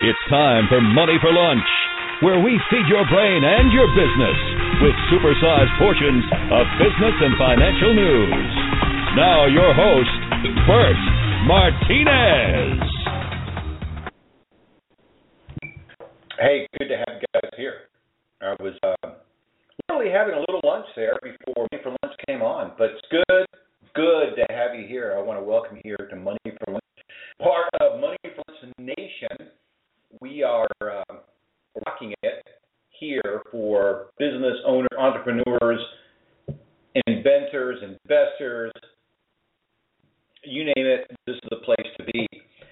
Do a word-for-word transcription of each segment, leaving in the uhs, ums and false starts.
It's time for Money for Lunch, where we feed your brain and your business with supersized portions of business and financial news. Now your host, Bert Martinez. Hey, good to have you guys here. I was uh, literally having a little lunch there before Money for Lunch came on, but it's good, good to have you here. I want to welcome you here to Money for Lunch, part of Money for Lunch Nation. We are uh, rocking it here for business owners, entrepreneurs, inventors, investors, you name it. This is the place to be.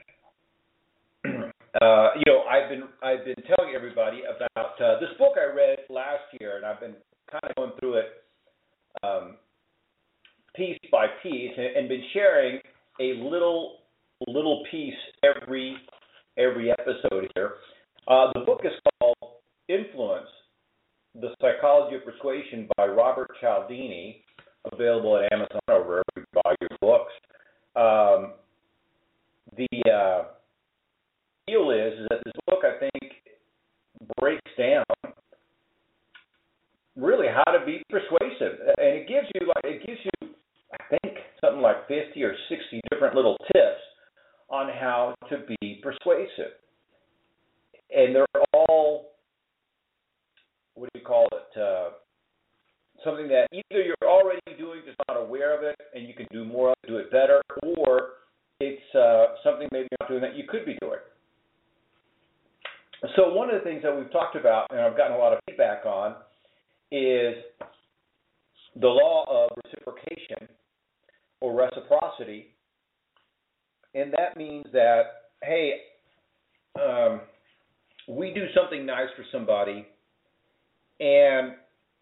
Uh, you know, I've been I've been telling everybody about uh, this book I read last year, and I've been kind of going through it um, piece by piece, and, and been sharing a little little piece every every episode here. Uh, the book is called Influence: The Psychology of Persuasion by Robert Cialdini, available at Amazon or wherever you buy your books. Um, the uh, deal is, is that this book, I think, breaks down really how to be persuasive, and it gives you like it gives you, I think, something like fifty or sixty different little tips on how to be persuasive, and they're all, what do you call it? Uh, something that either you're already doing, just not aware of it, and you can do more of it, do it better, or it's uh, something maybe you're not doing that you could be doing. So one of the things that we've talked about, and I've gotten a lot of feedback on, is the law of reciprocation or reciprocity. And that means that, hey, um, we do something nice for somebody, and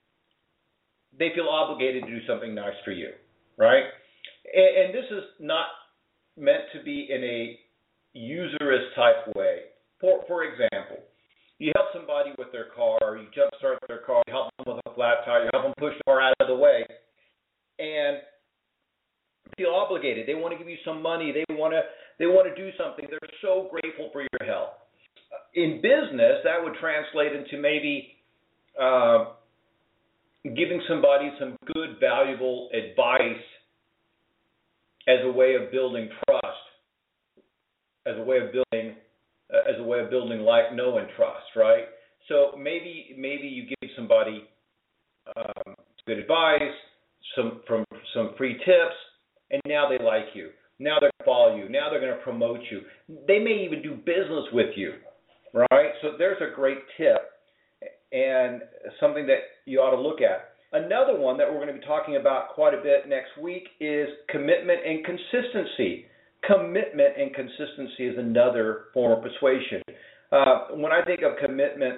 they feel obligated to do something nice for you, right? And, and this is not meant to be in a usurious type way. For for example, you help somebody with their car, you jumpstart their car, you help them with a flat tire, you help them push the car out of the way, and feel obligated. They want to give you some money. They want to they want to do something. They're so grateful for your help. In business, that would translate into maybe uh, giving somebody some good, valuable advice as a way of building trust, as a way of building uh, as a way of building like, know, and trust, right? So maybe maybe you give somebody um, good advice, some from some free tips, and now they like you. Now they're going to follow you. Now they're going to promote you. They may even do business with you, right? So there's a great tip and something that you ought to look at. Another one that we're going to be talking about quite a bit next week is commitment and consistency. Commitment and consistency is another form of persuasion. Uh, when I think of commitment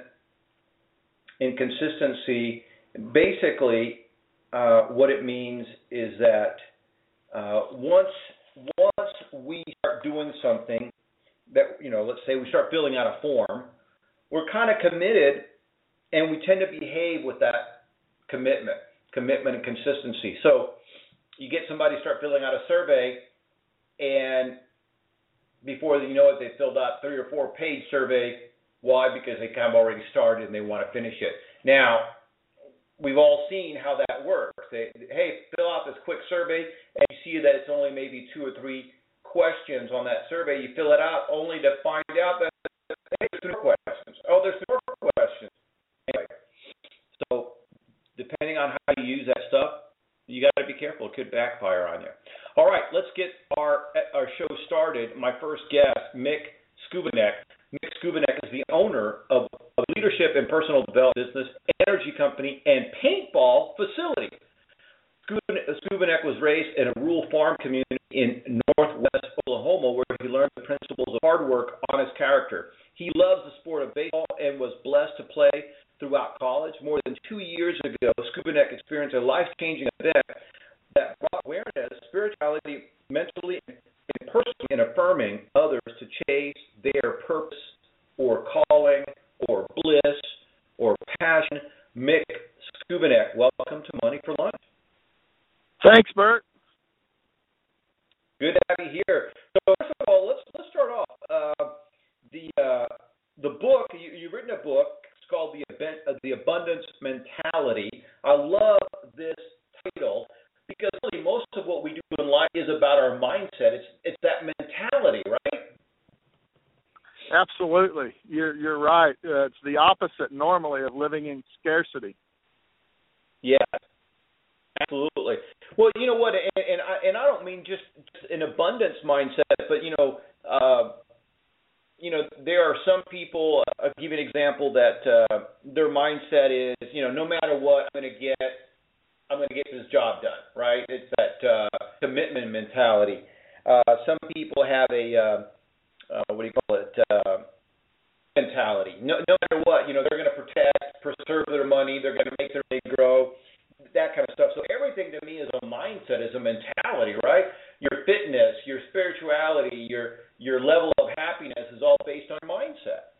and consistency, basically uh, what it means is that uh, once once we start doing something that, you know, let's say we start filling out a form, we're kind of committed, and we tend to behave with that commitment, commitment and consistency. So you get somebody to start filling out a survey, and before you know it, they filled out three or four page survey. Why? Because they kind of already started and they want to finish it. Now, we've all seen how that works. They, hey, fill out this quick survey, and you see that it's only maybe two or three questions on that survey. You fill it out only to find out that hey, there's more questions. Oh, there's more questions. Anyway, so depending on how you use that stuff, you got to be careful. It could backfire on you. All right, let's get our our show started. My first guest, Mick Skubanek. Mick Skubanek is the owner of a leadership and personal development business, energy company, and paintball facility. Skubanek was raised in a rural farm community in northwest Oklahoma, where he learned the principles of hard work, honest character. He loves the sport of baseball and was blessed to play throughout college. More than two years ago, Skubanek experienced a life-changing event that brought awareness, spirituality, mentally, and personally, and affirming others to chase their purpose or calling or bliss or passion. Mick Skubanek, welcome to Money for Lunch. Thanks, Bert. Good to have you here. So first of all, let's let's start off. Uh, the uh, the book, you, you've written a book. It's called The, Aben- uh, the Abundance Mentality. I love this title because really most of what we do in life is about our mindset. It's it's that mentality, right? Absolutely. You're, you're right. Uh, it's the opposite normally of living in scarcity. Yeah, absolutely. Well, you know what, and, and, I, and I don't mean just, just an abundance mindset, but, you know, uh, you know, there are some people, I'll give you an example, that uh, their mindset is, you know, no matter what, I'm going to get, I'm going to get this job done, right? It's that uh, commitment mentality. Uh, some people have a, uh, uh, what do you call it, uh, mentality. No, no matter what, you know, they're going to protect, preserve their money, they're going to make their money grow, that kind of stuff. So everything to me is a mindset, is a mentality, right? Your fitness, your spirituality, your your level of happiness is all based on mindset.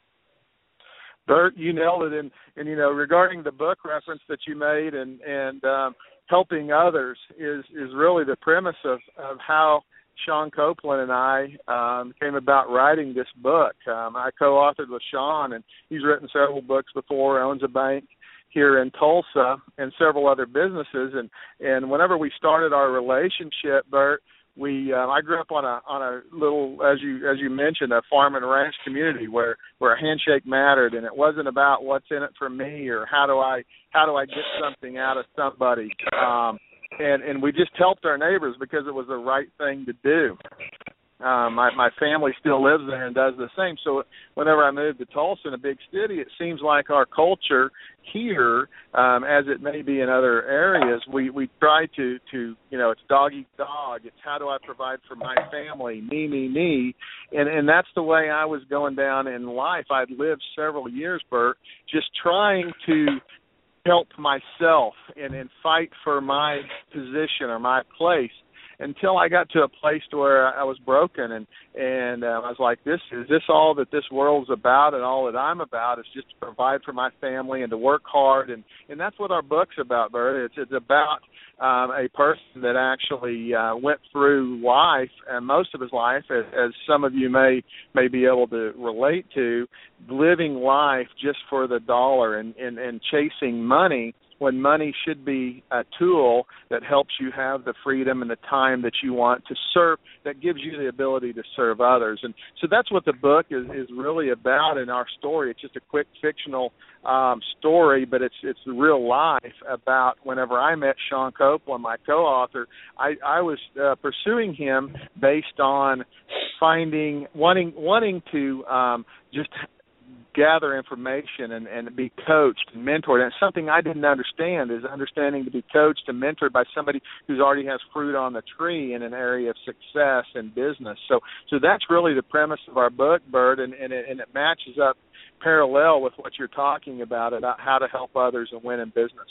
Bert, you nailed it. And, and you know, regarding the book reference that you made and, and um, helping others is, is really the premise of, of how Sean Copeland and I um, came about writing this book. Um, I co-authored with Sean, and he's written several books before, owns a bank here in Tulsa and several other businesses. And, and whenever we started our relationship, Bert, we uh, I grew up on a on a little, as you as you mentioned, a farm and ranch community where, where a handshake mattered, and it wasn't about what's in it for me or how do I how do I get something out of somebody. Um, and and we just helped our neighbors because it was the right thing to do. Um, my, my family still lives there and does the same. So whenever I moved to Tulsa in a big city, it seems like our culture here, um, as it may be in other areas, we, we try to, to, you know, it's dog eat dog. It's how do I provide for my family, me, me, me. And, and that's the way I was going down in life. I'd lived several years, Bert, just trying to help myself and, and fight for my position or my place, until I got to a place to where I was broken, and and uh, I was like, this is this all that this world's about, and all that I'm about is just to provide for my family and to work hard, and, and that's what our book's about, Bert. It's it's about um, a person that actually uh, went through life, and most of his life, as, as some of you may may be able to relate to, living life just for the dollar and, and, and chasing money, when money should be a tool that helps you have the freedom and the time that you want to serve, that gives you the ability to serve others. And so that's what the book is, is really about in our story. It's just a quick fictional um, story, but it's it's the real life about whenever I met Sean Copeland, my co-author, I, I was uh, pursuing him based on finding, wanting, wanting to um, just gather information and, and be coached and mentored. And it's something I didn't understand, is understanding to be coached and mentored by somebody who's already has fruit on the tree in an area of success and business. So so that's really the premise of our book, Bert, and, and, it, and it matches up parallel with what you're talking about, about how to help others and win in business.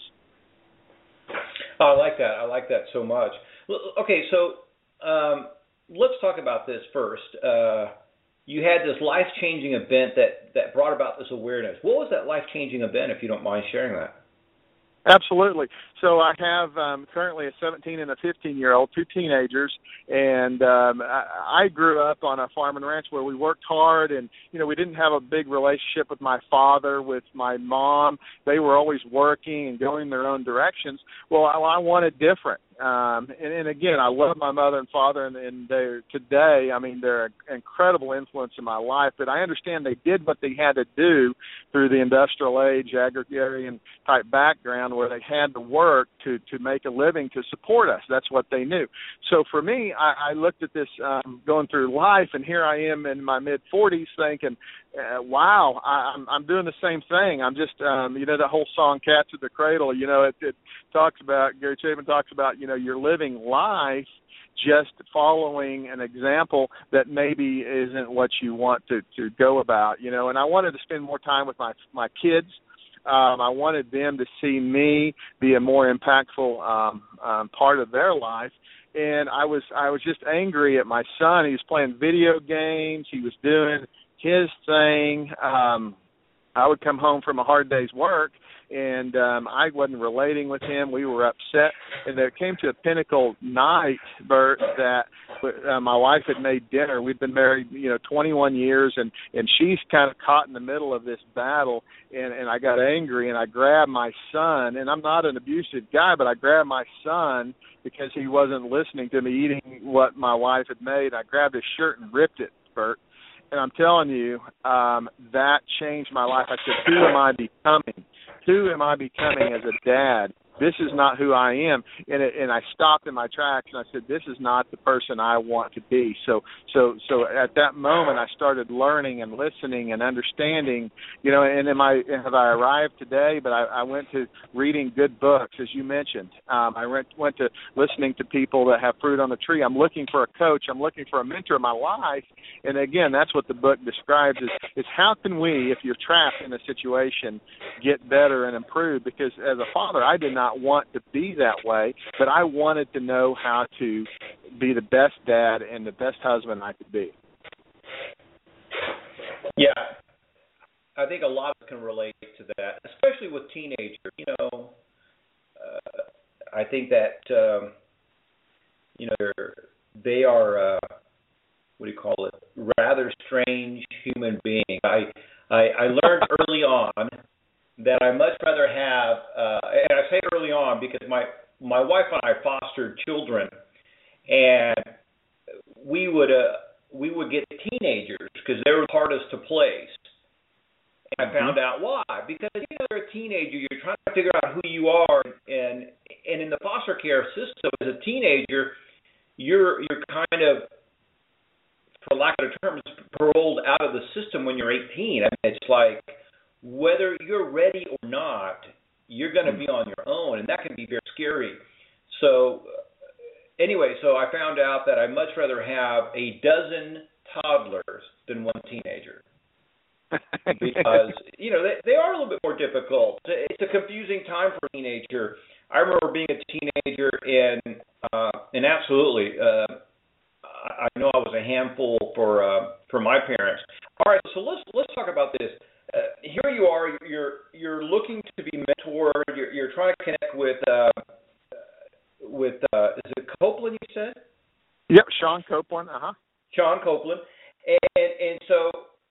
Oh, I like that. I like that so much. Okay, so um, let's talk about this first. Uh, You had this life-changing event that, that brought about this awareness. What was that life-changing event, if you don't mind sharing that? Absolutely. So I have um, currently a seventeen and a fifteen-year-old, two teenagers, and um, I, I grew up on a farm and ranch where we worked hard, and, you know, we didn't have a big relationship with my father, with my mom. They were always working and going their own directions. Well, I, I wanted different. Um, and, and again, I love my mother and father, and, and they're today, I mean, they're an incredible influence in my life, but I understand they did what they had to do through the industrial age, agrarian type background where they had to work to, to make a living to support us. That's what they knew. So for me, I, I looked at this um, going through life, and here I am in my mid forties thinking, uh, wow, I, I'm, I'm doing the same thing. I'm just, um, you know, that whole song, Cats at the Cradle, you know, it, it talks about, Gary Chapman talks about, you know, you're living life just following an example that maybe isn't what you want to, to go about, you know. And I wanted to spend more time with my my kids. Um, I wanted them to see me be a more impactful um, um, part of their life. And I was I was just angry at my son. He was playing video games. He was doing his thing. Um, I would come home from a hard day's work, and um, I wasn't relating with him. We were upset, and there came to a pinnacle night, Bert, that uh, my wife had made dinner. We'd been married, you know, twenty-one years, and, and she's kind of caught in the middle of this battle, and, and I got angry, and I grabbed my son, and I'm not an abusive guy, but I grabbed my son because he wasn't listening to me eating what my wife had made. I grabbed his shirt and ripped it, Bert. And I'm telling you, um, that changed my life. I said, who am I becoming? Who am I becoming as a dad? This is not who I am. And it, and I stopped in my tracks and I said, this is not the person I want to be. So so so at that moment I started learning and listening and understanding, you know, and am I have I arrived today? But I, I went to reading good books, as you mentioned. Um, I went went to listening to people that have fruit on the tree. I'm looking for a coach. I'm looking for a mentor in my life. And again, that's what the book describes is, is how can we, if you're trapped in a situation, get better and improve? Because as a father, I did not want to be that way, but I wanted to know how to be the best dad and the best husband I could be. Yeah, I think a lot of us can relate to that, especially with teenagers. You know, uh, I think that um, you know they're, they are uh, what do you call it? Rather strange human beings. I I, I learned early on that I much rather have, uh, and I say early on because my, my wife and I fostered children, and we would uh, we would get teenagers because they were the hardest to place. And I found out why. Because you know, you're a teenager, you're trying to figure out who you are, and and in the foster care system, as a teenager, you're you're kind of, for lack of a term, paroled out of the system when you're eighteen. I mean, it's like, whether you're ready or not, you're going to be on your own, and that can be very scary. So anyway, so I found out that I'd much rather have a dozen toddlers than one teenager. Because, you know, they, they are a little bit more difficult. It's a confusing time for a teenager. I remember being a teenager, and, uh, and absolutely, uh, I know I was a handful for uh, for my parents. All right, so let's let's talk about this. Uh, here you are. You're you're looking to be mentored. You're you're trying to connect with uh, with uh, is it Copeland? You said. Yep, Sean Copeland. Uh huh. Sean Copeland, and and so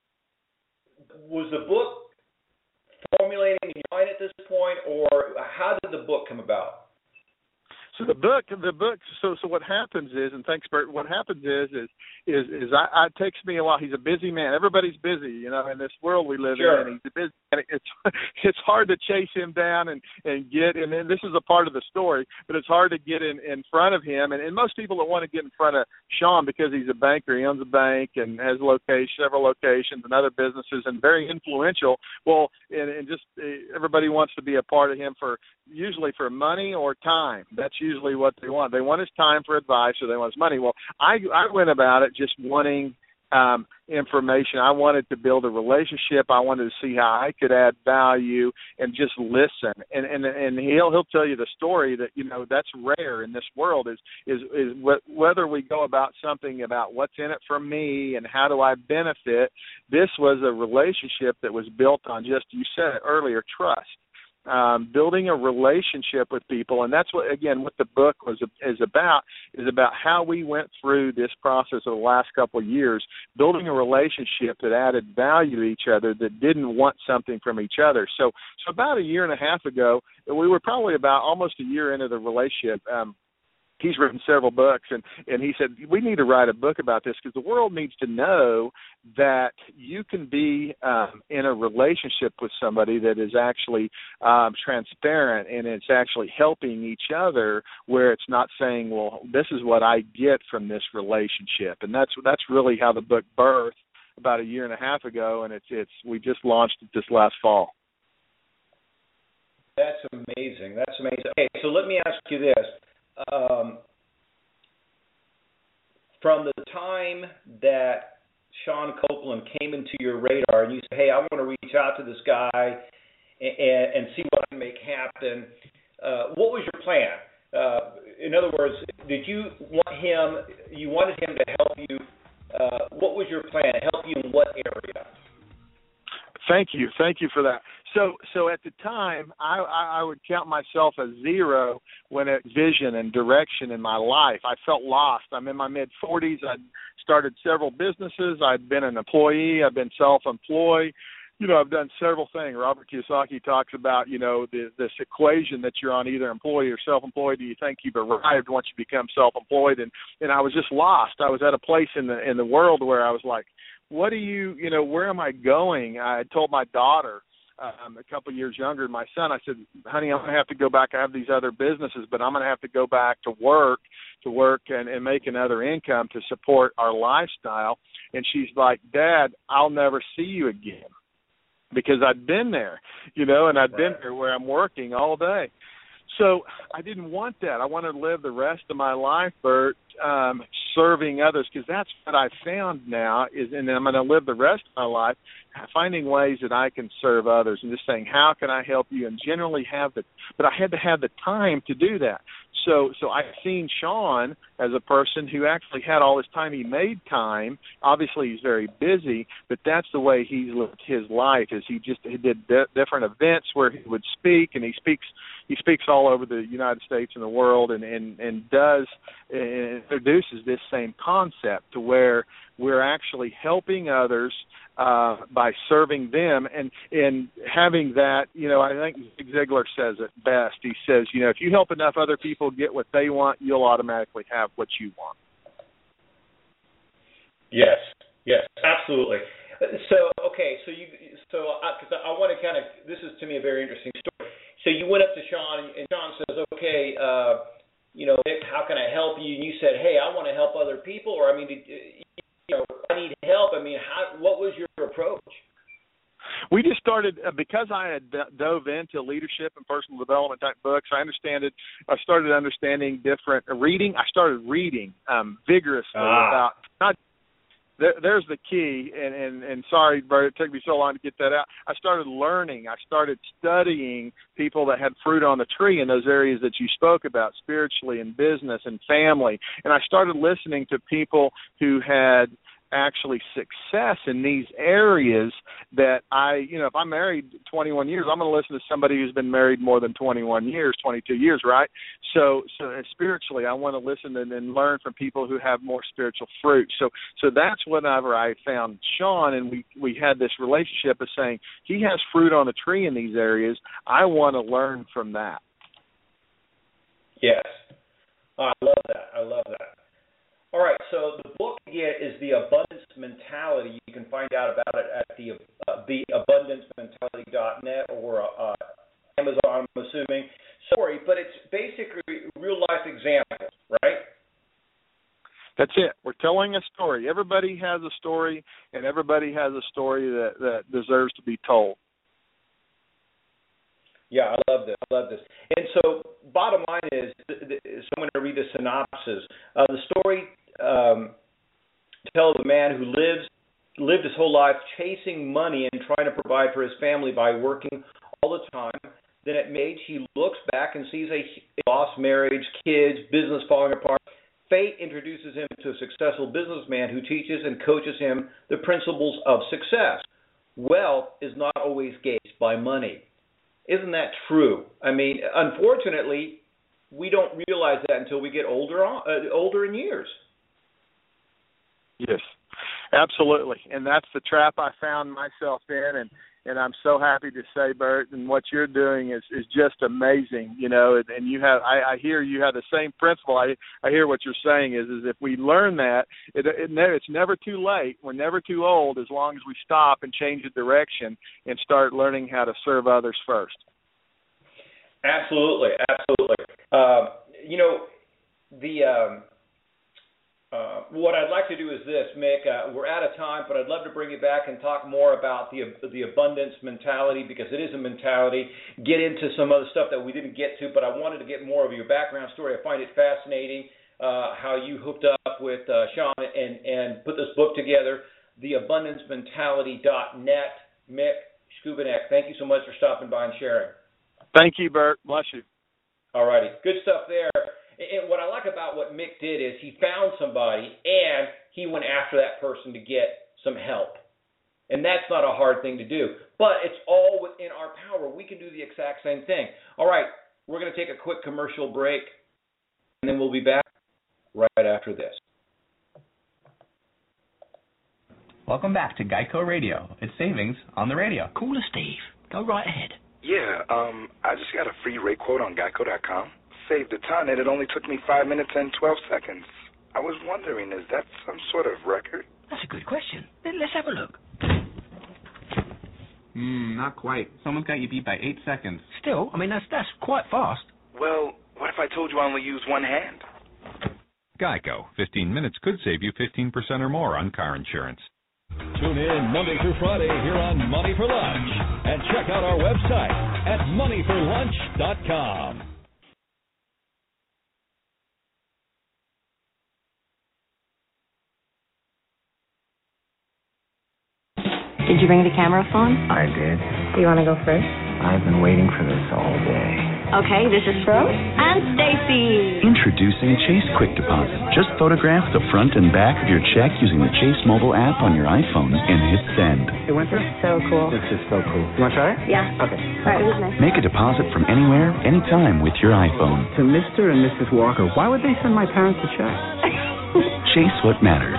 was the book formulating in your mind at this point, or how did the book come about? So the book, the book. So, so what happens is, and thanks, Bert. What happens is, is, is, is I, I, it takes me a while. He's a busy man. Everybody's busy, you know, in this world we live sure. in. And he's a busy. And it's it's hard to chase him down and, and get. And then this is a part of the story, but it's hard to get in, in front of him. And, and most people don't want to get in front of Sean because he's a banker. He owns a bank and has locations, several locations, and other businesses, and very influential. Well, and, and just uh, everybody wants to be a part of him for usually for money or time. That's usually what they want. They want his time for advice, or they want his money. Well, I I went about it just wanting um, information. I wanted to build a relationship. I wanted to see how I could add value and just listen. And and and he'll he'll tell you the story that, you know, that's rare in this world is is is whether we go about something about what's in it for me and how do I benefit. This was a relationship that was built on, just, you said it earlier, trust. Um, building a relationship with people, and that's what, again, what the book was is about, is about how we went through this process of the last couple of years, building a relationship that added value to each other, that didn't want something from each other. So, so about a year and a half ago, we were probably about almost a year into the relationship. Um, He's written several books, and, and he said, we need to write a book about this because the world needs to know that you can be um, in a relationship with somebody that is actually um, transparent, and it's actually helping each other, where it's not saying, well, this is what I get from this relationship. And that's that's really how the book birthed about a year and a half ago, and it's it's we just launched it this last fall. That's amazing. That's amazing. Okay, so let me ask you this. Um, from the time that Sean Copeland came into your radar and you said, hey, I want to reach out to this guy and, and see what I can make happen, uh, what was your plan? Uh, in other words, did you want him, you wanted him to help you, uh, what was your plan? Help you in what area? Thank you. Thank you for that. So, so at the time, I, I, I would count myself a zero when at vision and direction in my life. I felt lost. I'm in my mid forties. I'd started several businesses. I'd been an employee. I've been self-employed. You know, I've done several things. Robert Kiyosaki talks about, you know, the, this equation that you're on, either employee or self-employed. Do you think you've arrived once you become self-employed? And, and I was just lost. I was at a place in the in the world where I was like, what do you, you know, where am I going? I had told my daughter, um, a couple of years younger than my son, I said, honey, I'm going to have to go back. I have these other businesses, but I'm going to have to go back to work, to work and, and make another income to support our lifestyle. And she's like, Dad, I'll never see you again. Because I'd been there, you know, and I'd right. been there where I'm working all day. So I didn't want that. I wanted to live the rest of my life, Bert, um, serving others, because that's what I found now is, and I'm going to live the rest of my life finding ways that I can serve others and just saying, how can I help you? And generally have the, but I had to have the time to do that. So, so I've seen Sean as a person who actually had all this time. He made time. Obviously, he's very busy, but that's the way he lived his life. Is he just he did di- different events where he would speak, and he speaks he speaks all over the United States and the world, and and and does uh, introduces this same concept to where we're actually helping others uh, by serving them, and and having that. You know, I think Zig Ziglar says it best. He says, you know, if you help enough other people get what they want, you'll automatically have what you want. Yes, yes, absolutely. So, okay, so you, so because I, I want to kind of, this is to me a very interesting story. So you went up to Sean, and Sean says, okay, uh, you know, Nick, how can I help you? And you said, hey, I want to help other people, or I mean, did, you know, I need help. I mean, how? What was your approach? We just started uh, because I had d- dove into leadership and personal development type books. I understand it. I started understanding different uh, reading. I started reading um, vigorously ah. about not. There, there's the key, and, and, and sorry, Bert, it took me so long to get that out. I started learning. I started studying people that had fruit on the tree in those areas that you spoke about, spiritually and business and family. And I started listening to people who had actually success in these areas that I, you know, if I'm married twenty-one years, I'm going to listen to somebody who's been married more than twenty-one years, twenty-two years, right? So, so spiritually, I want to listen and, and learn from people who have more spiritual fruit. So, so that's whenever I found Sean, and we, we had this relationship of saying, he has fruit on the tree in these areas. I want to learn from that. Yes. Oh, I love that. I love that. All right, so the book again is The Abundance Mentality. You can find out about it at the uh, the abundance mentality dot net or uh, Amazon, I'm assuming. Sorry, but it's basically real-life examples, right? That's it. We're telling a story. Everybody has a story, and everybody has a story that, that deserves to be told. Yeah, I love this. I love this. And so bottom line is, so I'm going to read the synopsis. Uh, the story um, tells a man who lives lived his whole life chasing money and trying to provide for his family by working all the time. Then at age, he looks back and sees a lost marriage, kids, business falling apart. Fate introduces him to a successful businessman who teaches and coaches him the principles of success. Wealth is not always gauged by money. Isn't that true? I mean, unfortunately, we don't realize that until we get older, uh, older in years. Yes, absolutely, and that's the trap I found myself in, and, and I'm so happy to say, Bert, and what you're doing is, is just amazing, you know. And, and you have, I, I hear you have the same principle. I, I hear what you're saying is, is if we learn that, it, it, it's never too late. We're never too old as long as we stop and change the direction and start learning how to serve others first. Absolutely, absolutely. Uh, you know, the um, uh, what I'd like to do is this, Mick. Uh, we're out of time, but I'd love to bring you back and talk more about the the abundance mentality, because it is a mentality. Get into some other stuff that we didn't get to, but I wanted to get more of your background story. I find it fascinating uh, how you hooked up with uh, Sean and, and put this book together, the abundance mentality dot net. Mick Skubanek, thank you so much for stopping by and sharing. Thank you, Bert. Bless you. All righty. Good stuff there. And what I like about what Mick did is he found somebody and he went after that person to get some help. And that's not a hard thing to do. But it's all within our power. We can do the exact same thing. All right, we're going to take a quick commercial break, and then we'll be back right after this. Welcome back to Geico Radio. It's savings on the radio. Call us, Steve. Go right ahead. Yeah, um, I just got a free rate quote on Geico dot com. Saved a ton, and it only took me five minutes and twelve seconds. I was wondering, is that some sort of record? That's a good question. Let's have a look. Hmm, not quite. Someone's got you beat by eight seconds. Still, I mean, that's that's quite fast. Well, what if I told you I only use one hand? Geico. fifteen minutes could save you fifteen percent or more on car insurance. Tune in Monday through Friday here on Money for Lunch and check out our website at money for lunch dot com. Did you bring the camera phone? I did. Do you want to go first? I've been waiting for this all day. Okay, this is Fro and Stacy. Introducing Chase Quick Deposit. Just photograph the front and back of your check using the Chase mobile app on your iPhone and hit send. It went through? So cool. This is so cool. You want to try it? Yeah. Okay. All right, it was nice. Make a deposit from anywhere, anytime with your iPhone. To Mister and Missus Walker, why would they send my parents a check? Chase what matters.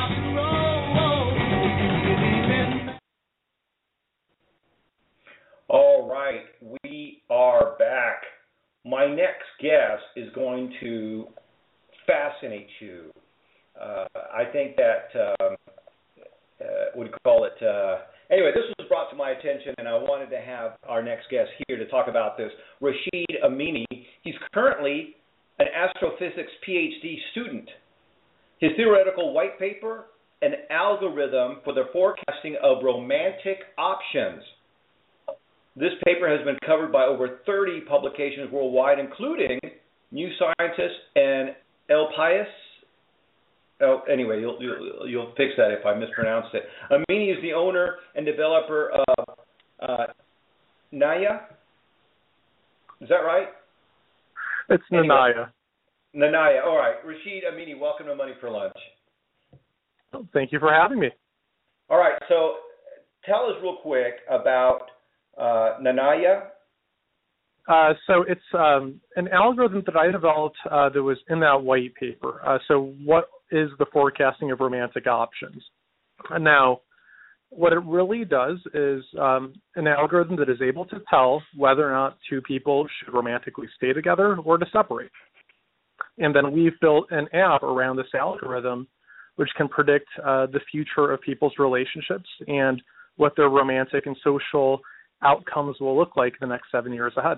All right, we are back. My next guest is going to fascinate you. Uh, I think that, um, uh, what do you call it? Uh, anyway, this was brought to my attention, and I wanted to have our next guest here to talk about this. Rashid Amini, he's currently an astrophysics P H D student. His theoretical white paper, an algorithm for the forecasting of romantic options. This paper has been covered by over thirty publications worldwide, including New Scientist and El País. Oh, anyway, you'll, you'll you'll fix that if I mispronounced it. Amini is the owner and developer of uh, Naya. Is that right? It's anyway, Nanaya. Nanaya. All right. Rashid Amini, welcome to Money for Lunch. Thank you for having me. All right. So tell us real quick about Uh, Nanaya? Uh, so it's um, an algorithm that I developed uh, that was in that white paper. Uh, so what is the forecasting of romantic options? And now, what it really does is um, an algorithm that is able to tell whether or not two people should romantically stay together or to separate. And then we've built an app around this algorithm which can predict uh, the future of people's relationships and what their romantic and social outcomes will look like the next seven years ahead.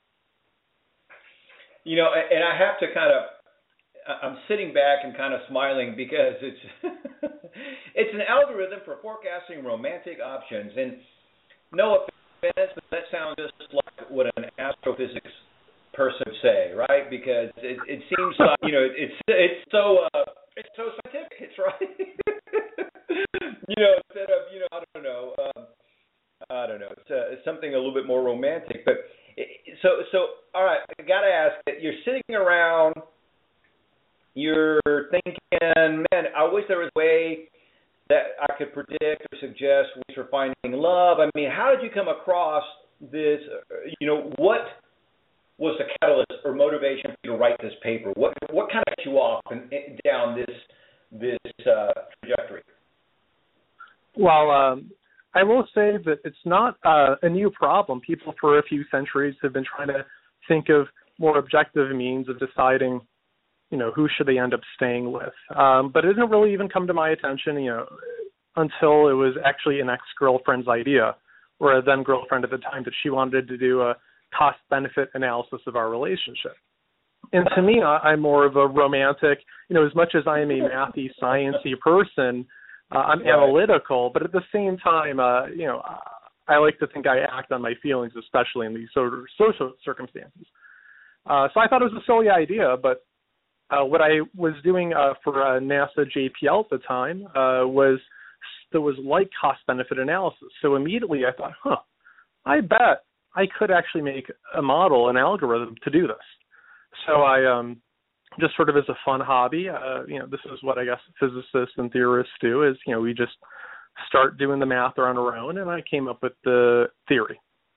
You know, and I have to kind of, I'm sitting back and kind of smiling because it's it's an algorithm for forecasting romantic options. And no offense, but that sounds just like what an astrophysics person would say, right? Because it, it seems like, you know, it's it's so uh, it's so scientific, it's right. you know, instead of, you know, I don't know. Um, I don't know. It's, uh, it's something a little bit more romantic. But it, so, so all right, I got to ask that you're sitting around, you're thinking, man, I wish there was a way that I could predict or suggest ways for finding love. I mean, how did you come across this? You know, what was the catalyst or motivation for you to write this paper? What what kind of got you off and, and down this this uh, trajectory? Well, um, I will say that it's not uh, a new problem. People for a few centuries have been trying to think of more objective means of deciding, you know, who should they end up staying with. Um, but it didn't really even come to my attention, you know, until it was actually an ex-girlfriend's idea, or a then-girlfriend at the time, that she wanted to do a cost-benefit analysis of our relationship. And to me, I'm more of a romantic, you know, as much as I am a mathy, sciencey person, Uh, I'm right. analytical, but at the same time, uh, you know, I like to think I act on my feelings, especially in these sort of social circumstances. Uh, so I thought it was a silly idea, but uh, what I was doing uh, for uh, NASA J P L at the time uh, was there was like cost-benefit analysis. So immediately I thought, huh, I bet I could actually make a model, an algorithm to do this. So I um, just sort of as a fun hobby, uh, you know, this is what I guess physicists and theorists do, is, you know, we just start doing the math on our own, and I came up with the theory.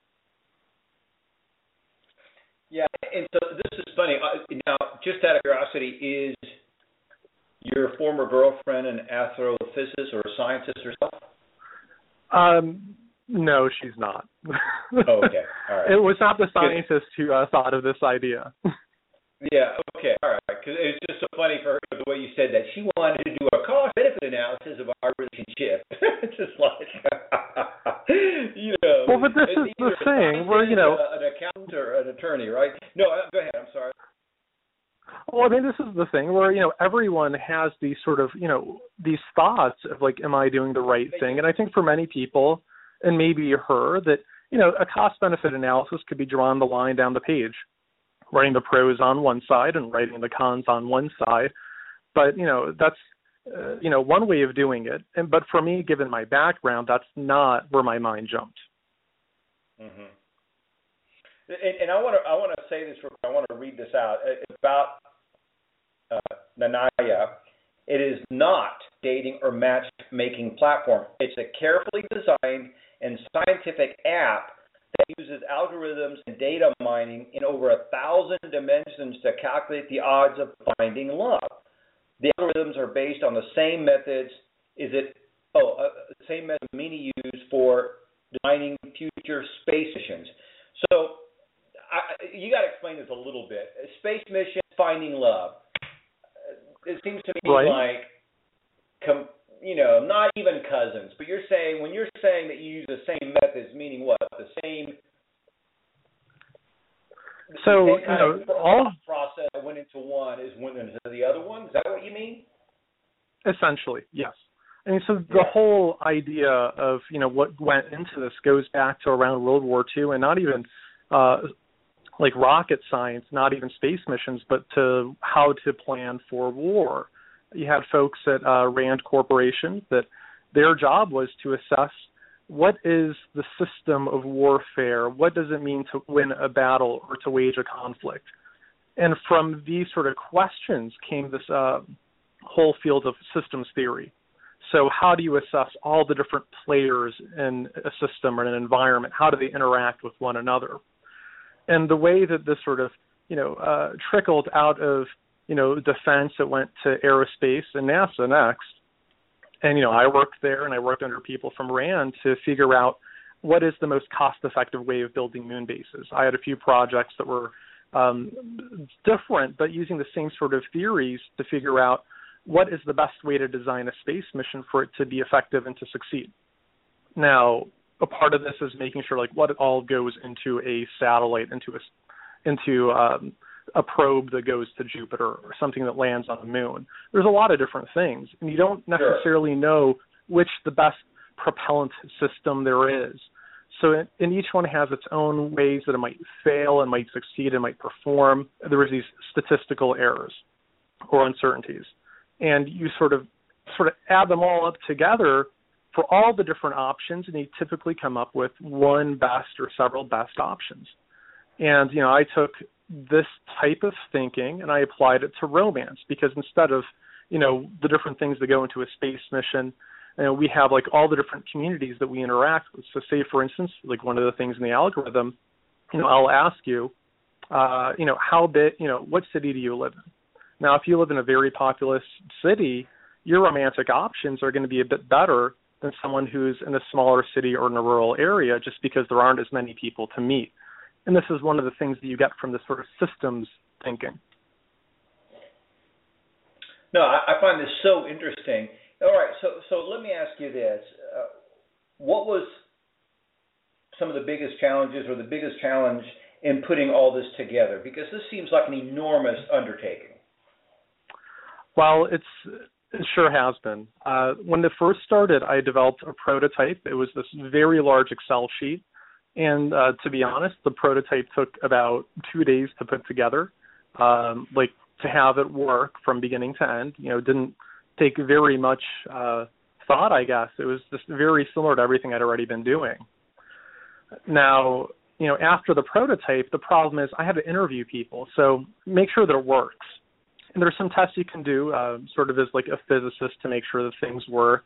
Yeah, and so this is funny. Now, just out of curiosity, is your former girlfriend an astrophysicist or a scientist herself? Um, no, she's not. Oh, okay, all right. It was not the scientist Good. who uh, thought of this idea. Yeah, okay, all right. Because it's just so funny for her, the way you said that. She wanted to do a cost-benefit analysis of our relationship. It's just like, you know. Well, but this is the thing where, you know. An accountant or an attorney, right? No, go ahead, I'm sorry. Well, I mean, this is the thing where, you know, everyone has these sort of, you know, these thoughts of like, am I doing the right thing? And I think for many people, and maybe her, that, you know, a cost-benefit analysis could be drawn the line down the page, writing the pros on one side and writing the cons on one side. But, you know, that's, uh, you know, one way of doing it. And but for me, given my background, that's not where my mind jumped. Mm-hmm. And, and I want to I want to say this. I want to read this out. It's about uh, Nanaya. It is not dating or matchmaking platform. It's a carefully designed and scientific app that uses algorithms and data mining in over a thousand dimensions to calculate the odds of finding love. The algorithms are based on the same methods. Is it oh uh, same method Mini used for designing future space missions? So I, you got to explain this a little bit. A space mission, finding love. It seems to me right. like, com, you know, not even cousins. But you're saying when you're saying that you use the same methods, meaning what? The same. So the same you know, all process that went into one is went into the other one. Is that what you mean? Essentially, yes. I mean, so the yeah. whole idea of you know what went into this goes back to around World War Two, and not even. Uh, like rocket science, not even space missions, but to how to plan for war. You had folks at uh, Rand Corporation that their job was to assess what is the system of warfare, what does it mean to win a battle or to wage a conflict. And from these sort of questions came this uh, whole field of systems theory. So how do you assess all the different players in a system or an environment? How do they interact with one another? And the way that this sort of, you know, uh, trickled out of, you know, defense, it went to aerospace and NASA next. And, you know, I worked there and I worked under people from Rand to figure out what is the most cost-effective way of building moon bases. I had a few projects that were um, different, but using the same sort of theories to figure out what is the best way to design a space mission for it to be effective and to succeed. Now, a part of this is making sure, like, what all goes into a satellite, into a, into um, a probe that goes to Jupiter or something that lands on the moon. There's a lot of different things, and you don't necessarily sure. know which the best propellant system there is. So, it, and each one has its own ways that it might fail and might succeed and might perform. There was these statistical errors or uncertainties, and you sort of sort of add them all up together for all the different options, and you typically come up with one best or several best options. And, you know, I took this type of thinking and I applied it to romance, because instead of, you know, the different things that go into a space mission, you know, we have like all the different communities that we interact with. So say, for instance, like one of the things in the algorithm, you know, I'll ask you, uh, you know, how big, you know, what city do you live in? Now, if you live in a very populous city, your romantic options are going to be a bit better than someone who's in a smaller city or in a rural area, just because there aren't as many people to meet. And this is one of the things that you get from this sort of systems thinking. No, I, I find this so interesting. All right, so so let me ask you this. Uh, what was some of the biggest challenges or the biggest challenge in putting all this together? Because this seems like an enormous undertaking. Well, it's it sure has been. Uh, when it first started, I developed a prototype. It was this very large Excel sheet. And uh, to be honest, the prototype took about two days to put together. Um, like to have it work from beginning to end, you know, didn't take very much uh, thought, I guess. It was just very similar to everything I'd already been doing. Now, you know, after the prototype, the problem is I had to interview people. So make sure that it works. And there's some tests you can do, uh, sort of as like a physicist, to make sure that things work.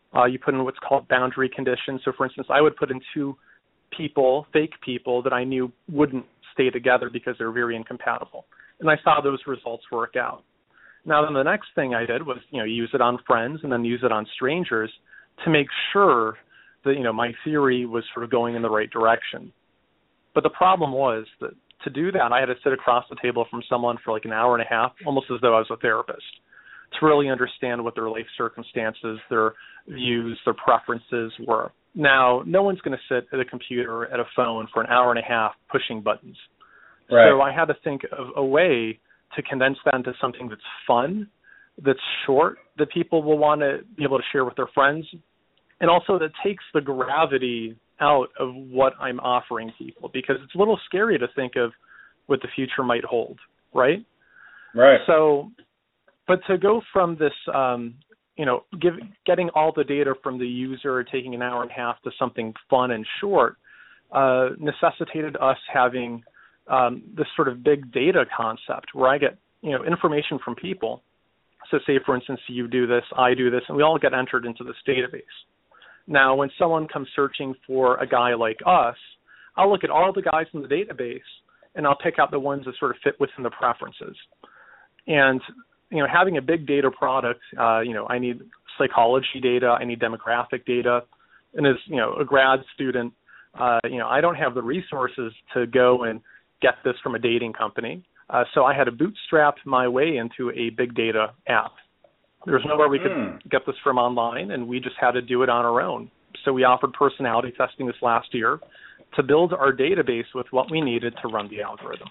Uh, you put in what's called boundary conditions. So, for instance, I would put in two people, fake people, that I knew wouldn't stay together because they're very incompatible. And I saw those results work out. Now, then the next thing I did was, you know, use it on friends and then use it on strangers to make sure that, you know, my theory was sort of going in the right direction. But the problem was that to do that, I had to sit across the table from someone for like an hour and a half, almost as though I was a therapist, to really understand what their life circumstances, their views, their preferences were. Now, no one's going to sit at a computer, at a phone for an hour and a half pushing buttons. Right. So I had to think of a way to condense that into something that's fun, that's short, that people will want to be able to share with their friends, and also that takes the gravity out of what I'm offering people, because it's a little scary to think of what the future might hold, right? Right. So, but to go from this, um, you know, give, getting all the data from the user, taking an hour and a half, to something fun and short, uh, necessitated us having um, this sort of big data concept where I get, you know, information from people. So say, for instance, you do this, I do this, and we all get entered into this database. Now, when someone comes searching for a guy like us, I'll look at all the guys in the database, and I'll pick out the ones that sort of fit within the preferences. And, you know, having a big data product, uh, you know, I need psychology data, I need demographic data. And as, you know, a grad student, uh, you know, I don't have the resources to go and get this from a dating company. Uh, so I had to bootstrap my way into a big data app. There's nowhere we could mm. get this from online, and we just had to do it on our own. So we offered personality testing this last year to build our database with what we needed to run the algorithm.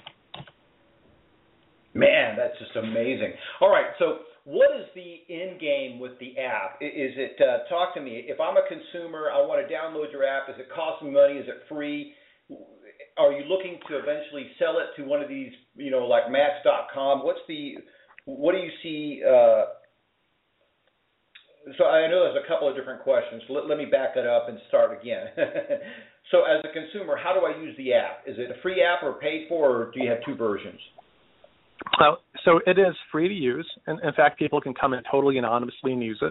Man, that's just amazing. All right, so what is the end game with the app? Is it, uh, talk to me, if I'm a consumer, I want to download your app, does it cost me money, is it free? Are you looking to eventually sell it to one of these, you know, like match dot com? What's the, what do you see? Uh, so I know there's a couple of different questions. Let, let me back it up and start again. So as a consumer, how do I use the app? Is it a free app or paid for, or do you have two versions? Uh, so it is free to use. And in fact, people can come in totally anonymously and use it.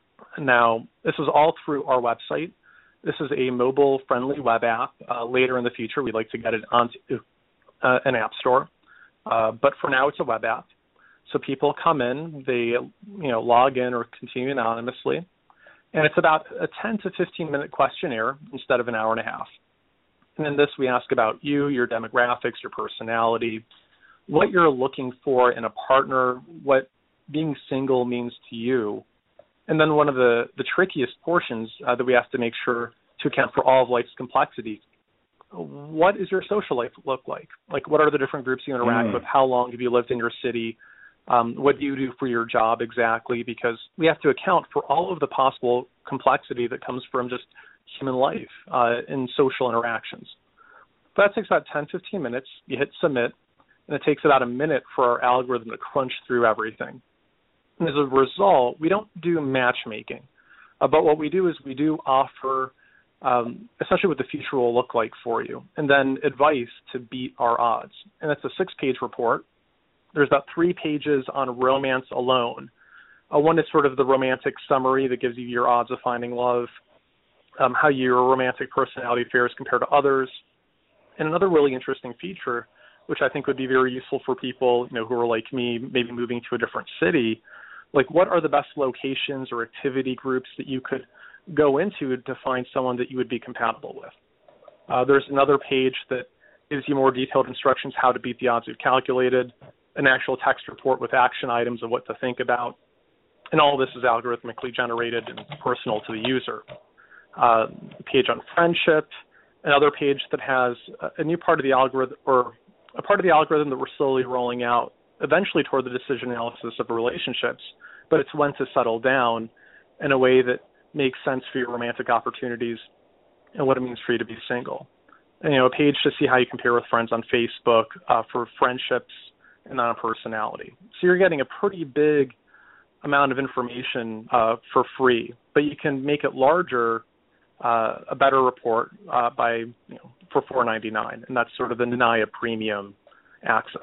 Now, this is all through our website. This is a mobile-friendly web app. Uh, later in the future, we'd like to get it onto uh, an app store. Uh, but for now, it's a web app. So people come in, they you know log in or continue anonymously, and it's about a ten to fifteen minute questionnaire instead of an hour and a half. And in this, we ask about you, your demographics, your personality, what you're looking for in a partner, what being single means to you. And then one of the, the trickiest portions uh, that we have to make sure to account for all of life's complexity. What is your social life look like? Like, what are the different groups you interact mm. with? How long have you lived in your city? Um, what do you do for your job exactly? Because we have to account for all of the possible complexity that comes from just human life uh, and social interactions. But that takes about ten, fifteen minutes. You hit submit, and it takes about a minute for our algorithm to crunch through everything. And as a result, we don't do matchmaking. Uh, but what we do is we do offer um, essentially what the future will look like for you, and then advice to beat our odds. And it's a six-page report. There's about three pages on romance alone. Uh, one is sort of the romantic summary that gives you your odds of finding love, um, how your romantic personality fares compared to others. And another really interesting feature, which I think would be very useful for people, you know, who are like me, maybe moving to a different city, like what are the best locations or activity groups that you could go into to find someone that you would be compatible with. Uh, there's another page that gives you more detailed instructions how to beat the odds you've calculated, an actual text report with action items of what to think about, and all this is algorithmically generated and personal to the user. Uh, a page on friendship, another page that has a new part of the algorithm, or a part of the algorithm that we're slowly rolling out eventually toward the decision analysis of relationships, but it's when to settle down in a way that makes sense for your romantic opportunities and what it means for you to be single. And, you know, a page to see how you compare with friends on Facebook uh, for friendships and on personality. So you're getting a pretty big amount of information uh, for free, but you can make it larger, uh, a better report uh, by, you know, for four ninety-nine, and that's sort of the Nania Premium access.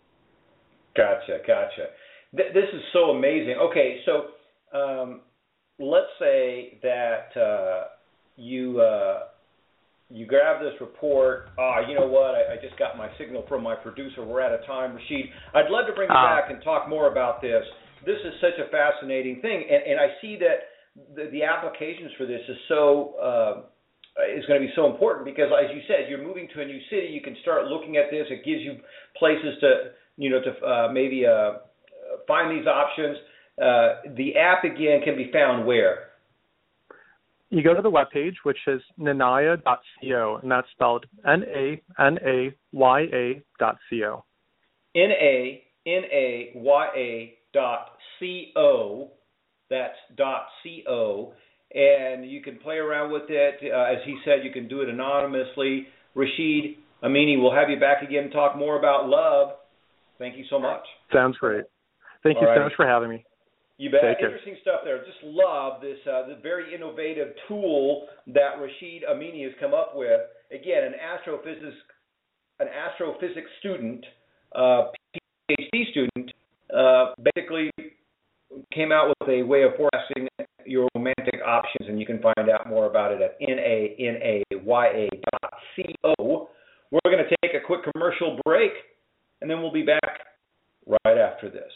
Gotcha, gotcha. Th- this is so amazing. Okay, so um, let's say that uh, you uh, you grab this report. Ah, you know what? I, I just got my signal from my producer. We're out of time, Rashid. I'd love to bring you uh, back and talk more about this. This is such a fascinating thing, and, and I see that the, the applications for this is so uh, is going to be so important because, as you said, you're moving to a new city. You can start looking at this. It gives you places to you know to uh, maybe uh, find these options. Uh, the app again can be found where? You go to the webpage, which is nanaya dot co, and that's spelled N A N A Y A dot co. N A N A Y A dot C O. That's dot C-O. And you can play around with it. Uh, as he said, you can do it anonymously. Rashid Amini, we'll have you back again and talk more about love. Thank you so much. Sounds great. Thank you so much for having me. You bet. Take Interesting care. Stuff there. Just love this uh, this very innovative tool that Rashid Amini has come up with. Again, an astrophysics an astrophysics student, uh, PhD student, uh, basically came out with a way of forecasting your romantic options, and you can find out more about it at N A N A Y A dot C O. We're going to take a quick commercial break, and then we'll be back right after this.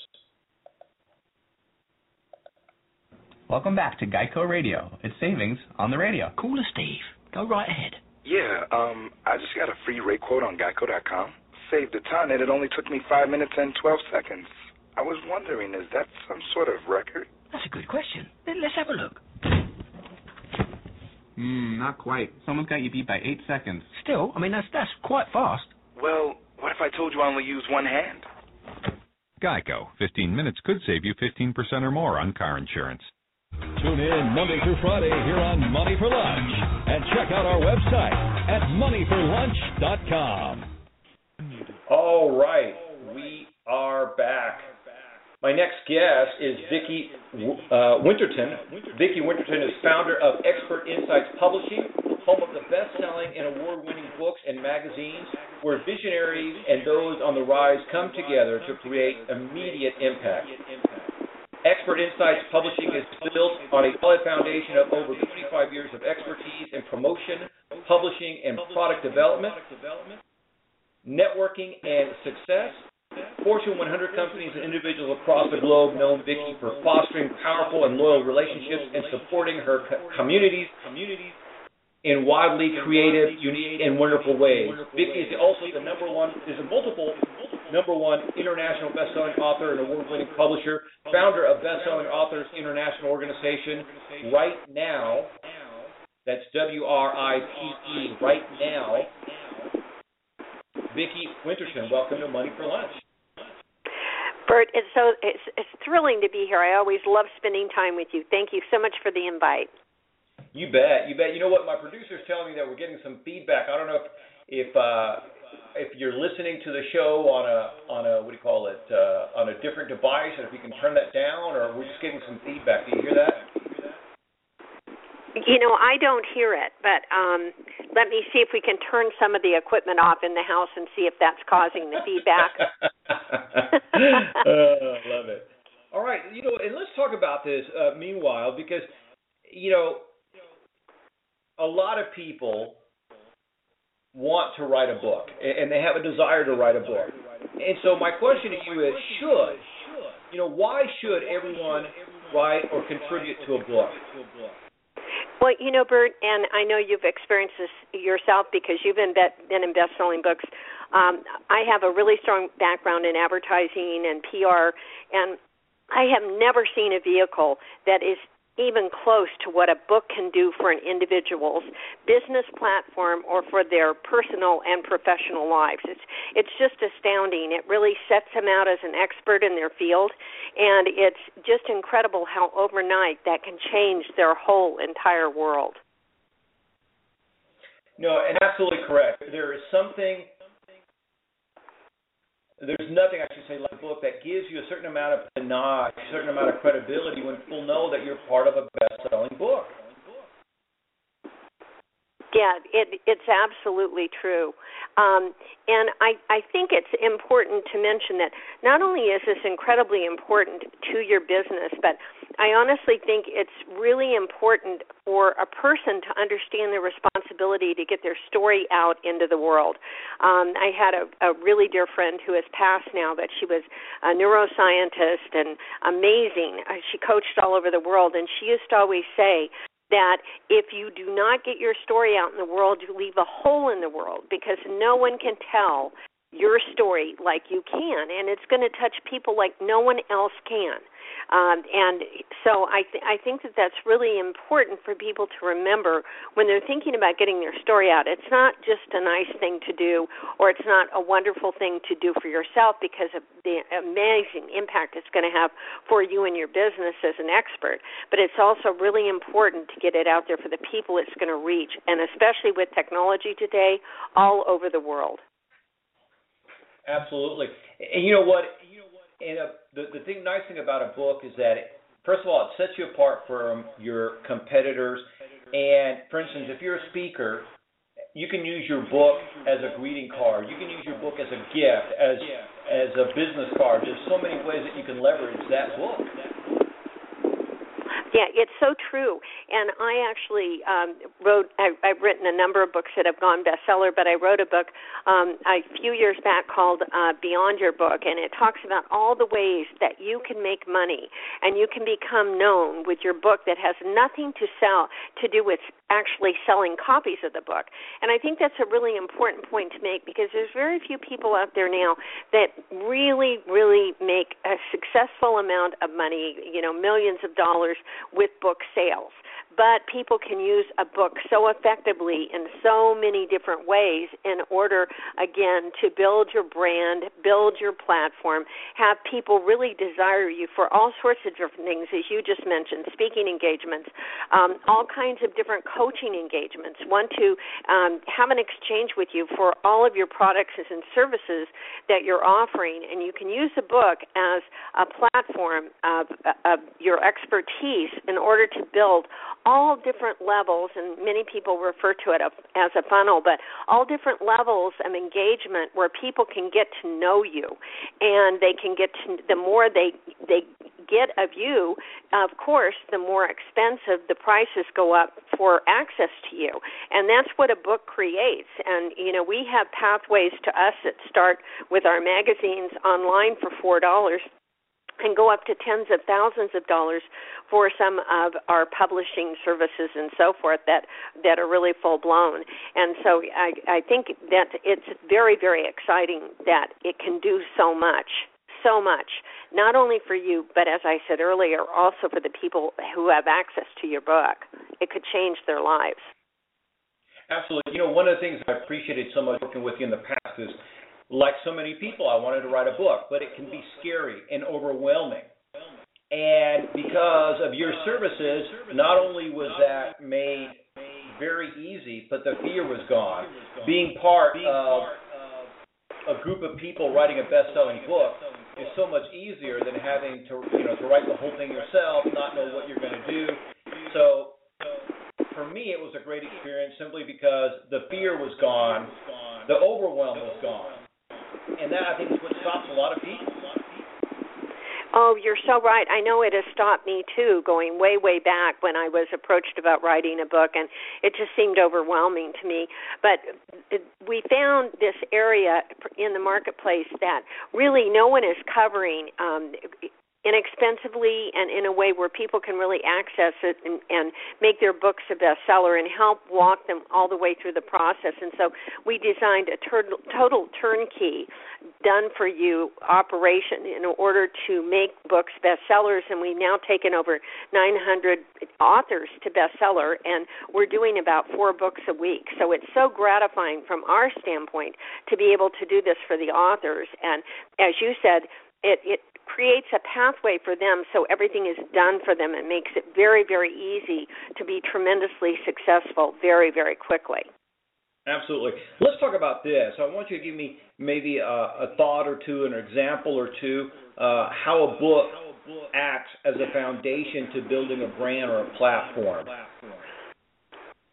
Welcome back to Geico Radio. It's savings on the radio. Call us, Steve. Go right ahead. Yeah, um, I just got a free rate quote on Geico dot com. Saved a ton, and it only took me five minutes and twelve seconds. I was wondering, is that some sort of record? That's a good question. Let's have a look. Hmm, not quite. Someone's got you beat by eight seconds. Still, I mean, that's that's quite fast. Well, what if I told you I only use one hand? Geico. fifteen minutes could save you fifteen percent or more on car insurance. Tune in Monday through Friday here on Money for Lunch and check out our website at money for lunch dot com. All right, we are back. My next guest is Vicki uh, Winterton. Vicki Winterton is founder of Expert Insights Publishing, home of the best-selling and award-winning books and magazines, where visionaries and those on the rise come together to create immediate impact. Expert Insights Publishing is built on a solid foundation of over twenty-five years of expertise in promotion, publishing, and product development, networking, and success. Fortune one hundred companies and individuals across the globe know Vicki for fostering powerful and loyal relationships and supporting her co- communities in wildly creative, unique, and wonderful ways. Vicki is also the number one, is a multiple number one international best-selling author and award-winning publisher, founder of Best-Selling Authors International Organization. Right now, that's W R I T E, right now. Vicki Winterton, welcome to Money for Lunch. Bert, it's so it's it's thrilling to be here. I always love spending time with you. Thank you so much for the invite. You bet, you bet. You know what? My producer's telling me that we're getting some feedback. I don't know if if uh, if you're listening to the show on a on a what do you call it uh, on a different device, and if you can turn that down, or we're just getting some feedback. Do you hear that? You know, I don't hear it, but um, let me see if we can turn some of the equipment off in the house and see if that's causing the feedback. uh, love it. All right, you know, and let's talk about this uh, meanwhile, because, you know, a lot of people want to write a book, and they have a desire to write a book. And so my question to you is, should, you know, why should everyone write or contribute to a book? Well, you know, Bert, and I know you've experienced this yourself because you've been, been in best-selling books. Um, I have a really strong background in advertising and P R, and I have never seen a vehicle that is even close to what a book can do for an individual's business platform or for their personal and professional lives. It's it's just astounding. It really sets them out as an expert in their field, and it's just incredible how overnight that can change their whole entire world. No, and absolutely correct. There is something, there's nothing, I should say, like a book that gives you a certain amount of panache, a certain amount of credibility when people know that you're part of a best-selling book. Yeah, it, it's absolutely true. Um, and I, I think it's important to mention that not only is this incredibly important to your business, but I honestly think it's really important for a person to understand their responsibility to get their story out into the world. Um, I had a, a really dear friend who has passed now, but she was a neuroscientist and amazing. She coached all over the world, and she used to always say that if you do not get your story out in the world, you leave a hole in the world, because no one can tell your story like you can, and it's going to touch people like no one else can. Um, and so I, th- I think that that's really important for people to remember when they're thinking about getting their story out. It's not just a nice thing to do, or it's not a wonderful thing to do for yourself because of the amazing impact it's going to have for you and your business as an expert, but it's also really important to get it out there for the people it's going to reach, and especially with technology today, all over the world. Absolutely. And you know what? And uh, the the thing, nice thing about a book is that, it, first of all, it sets you apart from your competitors. And, for instance, if you're a speaker, you can use your book as a greeting card. You can use your book as a gift, as as a business card. There's so many ways that you can leverage that book. Yeah, it's so true. And I actually um, wrote, I, I've written a number of books that have gone bestseller, but I wrote a book um, a few years back called uh, Beyond Your Book, and it talks about all the ways that you can make money and you can become known with your book that has nothing to sell to do with actually selling copies of the book. And I think that's a really important point to make, because there's very few people out there now that really, really make a successful amount of money, you know, millions of dollars with book sales. But people can use a book so effectively in so many different ways in order, again, to build your brand, build your platform, have people really desire you for all sorts of different things, as you just mentioned, speaking engagements, um, all kinds of different coaching engagements, want to um, have an exchange with you for all of your products and services that you're offering. And you can use a book as a platform of, of your expertise in order to build all different levels, and many people refer to it as a funnel, but all different levels of engagement where people can get to know you, and they can get to, the more they they get of you, of course, the more expensive the prices go up for access to you, and that's what a book creates. And you know, we have pathways to us that start with our magazines online for four dollars. And go up to tens of thousands of dollars for some of our publishing services and so forth that, that are really full-blown. And so I, I think that it's very, very exciting that it can do so much, so much, not only for you, but as I said earlier, also for the people who have access to your book. It could change their lives. Absolutely. You know, one of the things I appreciated so much working with you in the past is, like so many people, I wanted to write a book, but it can be scary and overwhelming. And because of your services, not only was that made very easy, but the fear was gone. Being part of a group of people writing a best-selling book is so much easier than having to, you know, to write the whole thing yourself, not know what you're going to do. So for me, it was a great experience simply because the fear was gone, the overwhelm was gone. And that, I think, is what stops a lot of people. Oh, you're so right. I know it has stopped me, too, going way, way back when I was approached about writing a book, and it just seemed overwhelming to me. But we found this area in the marketplace that really no one is covering um, inexpensively and in a way where people can really access it and, and make their books a bestseller and help walk them all the way through the process. And so we designed a tur- total turnkey done-for-you operation in order to make books bestsellers, and we've now taken over nine hundred authors to bestseller, and we're doing about four books a week. So it's so gratifying from our standpoint to be able to do this for the authors. And as you said, it, it creates a pathway for them so everything is done for them and makes it very, very easy to be tremendously successful very, very quickly. Absolutely. Let's talk about this. I want you to give me maybe a, a thought or two, an example or two, uh, how a book acts as a foundation to building a brand or a platform.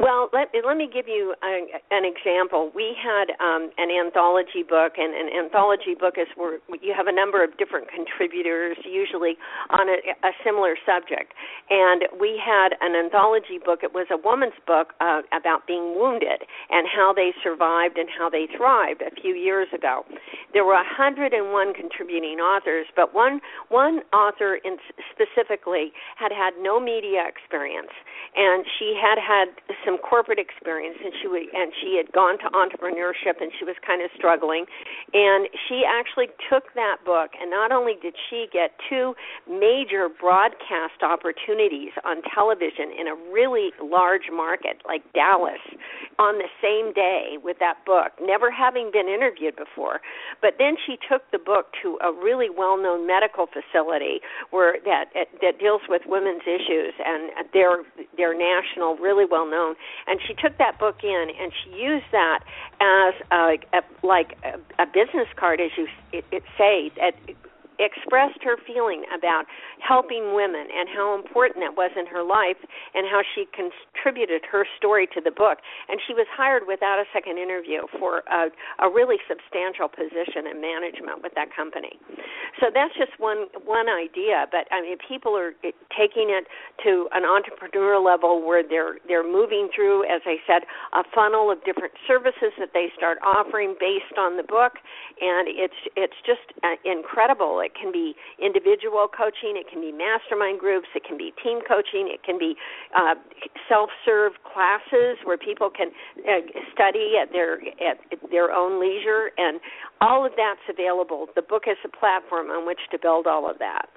Well, let, let me give you a, an example. We had um, an anthology book, and an anthology book is where you have a number of different contributors, usually on a, a similar subject. And we had an anthology book. It was a woman's book uh, about being wounded and how they survived and how they thrived a few years ago. There were one hundred one contributing authors, but one one author in specifically had had no media experience, and she had had some corporate experience, and she would, and she had gone to entrepreneurship, and she was kind of struggling, and she actually took that book, and not only did she get two major broadcast opportunities on television in a really large market like Dallas on the same day with that book, never having been interviewed before, but then she took the book to a really well-known medical facility where that that deals with women's issues, and they're they're national, really well known. And she took that book in, and she used that as a, a, like a, a business card, as you it, it say, that expressed her feeling about helping women and how important that was in her life and how she contributed her story to the book. And she was hired without a second interview for a, a really substantial position in management with that company. So that's just one one idea. But I mean, people are taking it to an entrepreneur level where they're they're moving through, as I said, a funnel of different services that they start offering based on the book, and it's it's just uh, incredible. It can be individual coaching, it can be mastermind groups, it can be team coaching, it can be uh, self-serve classes where people can uh, study at their at their own leisure, and all of that's available. The book is a platform on which to build all of that.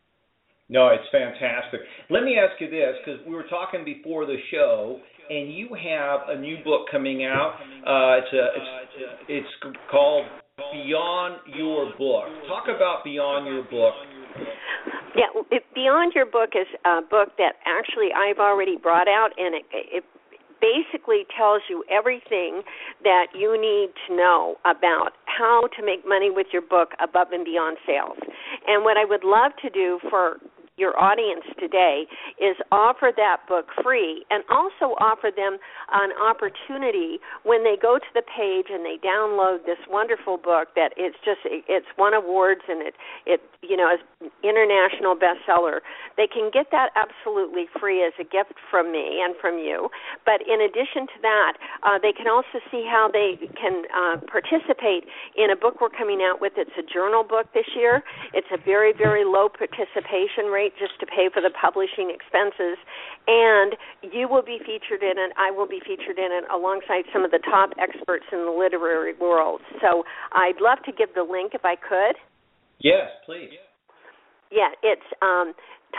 No, it's fantastic. Let me ask you this, because we were talking before the show, and you have a new book coming out. Uh, it's a it's, it's called Beyond Your Book. Talk about Beyond Your Book. Yeah, Beyond Your Book is a book that actually I've already brought out, and it, it basically tells you everything that you need to know about how to make money with your book above and beyond sales. And what I would love to do for your audience today is offer that book free, and also offer them an opportunity when they go to the page and they download this wonderful book that it's just it's won awards and it it you know is international bestseller. They can get that absolutely free as a gift from me and from you. But in addition to that, uh, they can also see how they can uh, participate in a book we're coming out with. It's a journal book this year. It's a very, very low participation rate, just to pay for the publishing expenses, and you will be featured in it. I will be featured in it alongside some of the top experts in the literary world. So I'd love to give the link if I could. Yes, please. Yeah, it's um,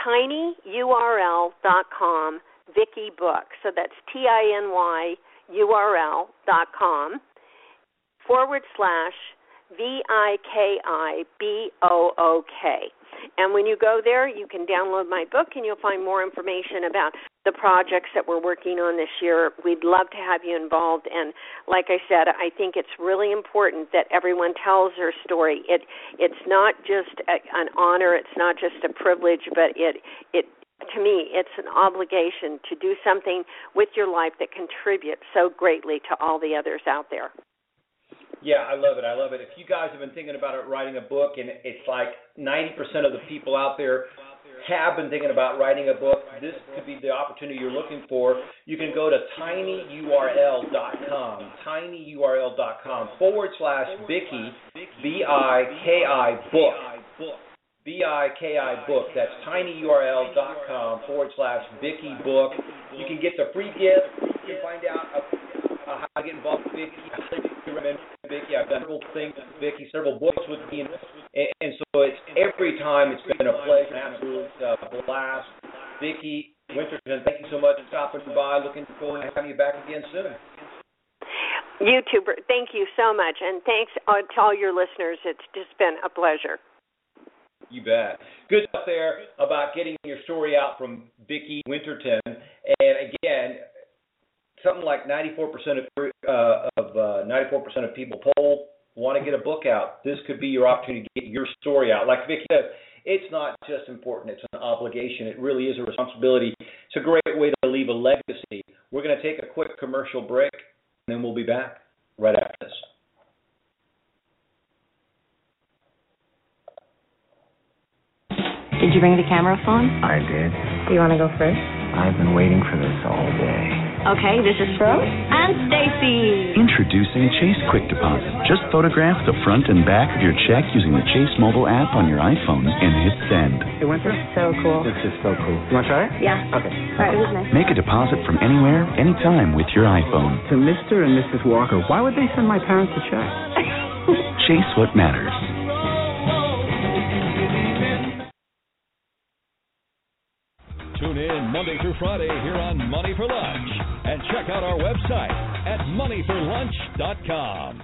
tinyurl dot com Vicki Book. So that's T I N Y U R L dot com forward slash V I K I B O O K. And when you go there, you can download my book, and you'll find more information about the projects that we're working on this year. We'd love to have you involved. And like I said, I think it's really important that everyone tells their story. It It's not just a, an honor. It's not just a privilege, but it it to me, it's an obligation to do something with your life that contributes so greatly to all the others out there. Yeah, I love it. I love it. If you guys have been thinking about it, writing a book, and it's like ninety percent of the people out there have been thinking about writing a book, this could be the opportunity you're looking for. You can go to tinyurl dot com, tinyurl dot com forward slash Vicki, B I K I book, B I K I book. That's tinyurl dot com forward slash Vicki book. You can get the free gift. You can find out uh, how to get involved with Vicki. Vicki, I've done several things with Vicki, several books with me, and, and so it's every time it's been a pleasure, an absolute uh, blast. Vicki Winterton, thank you so much for stopping by. Looking forward to having you back again soon. You too, thank you so much, and thanks to all your listeners. It's just been a pleasure. You bet. Good stuff there about getting your story out from Vicki Winterton, and again, something like ninety-four percent of uh, of uh, ninety-four percent of people polled want to get a book out. This could be your opportunity to get your story out. Like Vicki said, it's not just important; it's an obligation. It really is a responsibility. It's a great way to leave a legacy. We're going to take take a quick commercial break, and then we'll be back right after this. Did you bring the camera phone? I did. Do you want to go first? I've been waiting for this all day. Okay, this is Fro and Stacy. Introducing Chase Quick Deposit. Just photograph the front and back of your check using the Chase mobile app on your iPhone and hit send. It went through? So cool. This is so cool. You want to try it? Yeah. Okay. All right, it was nice. Make a deposit from anywhere, anytime with your iPhone. To Mister and Missus Walker, why would they send my parents a check? Chase what matters. Tune in Monday through Friday here on Money for Lunch. And check out our website at money for lunch dot com.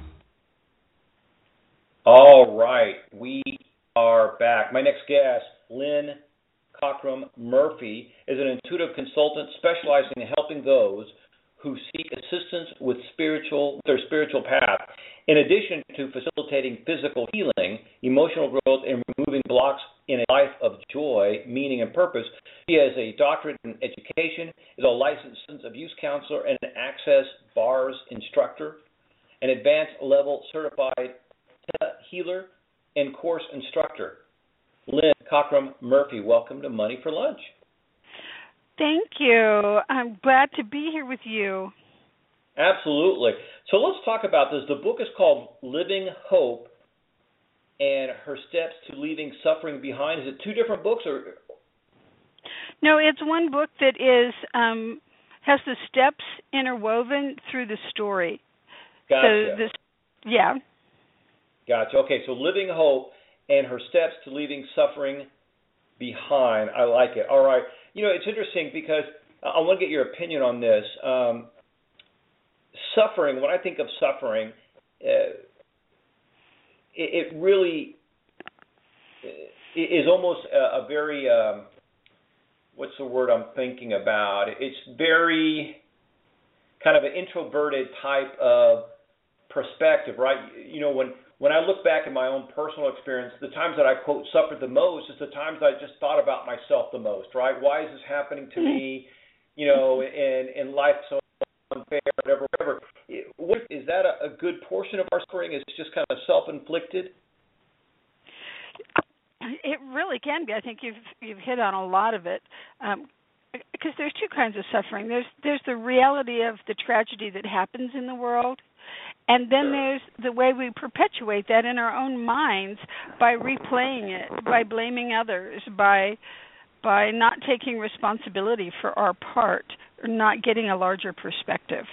All right, we are back. My next guest, Lynn Cockrum Murphy, is an intuitive consultant specializing in helping those who seek assistance with spiritual their spiritual path. In addition to facilitating physical healing, emotional growth, and removing blocks in a life of joy, meaning, and purpose, she has a doctorate in education, is a licensed substance abuse counselor, and an Access Bars instructor, an advanced level certified healer, and course instructor. Lynn Cockrum Murphy, welcome to Money for Lunch. Thank you. I'm glad to be here with you. Absolutely. So let's talk about this. The book is called Living Hope and Her Steps to Leaving Suffering Behind. Is it two different books? Or? No, it's one book that is um, has the steps interwoven through the story. Gotcha. So this, yeah. Gotcha. Okay, so Living Hope and Her Steps to Leaving Suffering Behind. I like it. All right. You know, it's interesting because I want to get your opinion on this. Um, suffering, when I think of suffering, uh, it, it really is almost a, a very, um, what's the word I'm thinking about? It's very kind of an introverted type of perspective, right? You know, when When I look back at my own personal experience, the times that I, quote, suffered the most is the times I just thought about myself the most, right? Why is this happening to me, you know, and, and life so unfair, whatever, whatever. What, is that a, a good portion of our suffering? Is it just kind of self-inflicted? It really can be. I think you've you've hit on a lot of it. Um, because there's two kinds of suffering. There's there's the reality of the tragedy that happens in the world, and then there's the way we perpetuate that in our own minds by replaying it, by blaming others, by by not taking responsibility for our part, or not getting a larger perspective.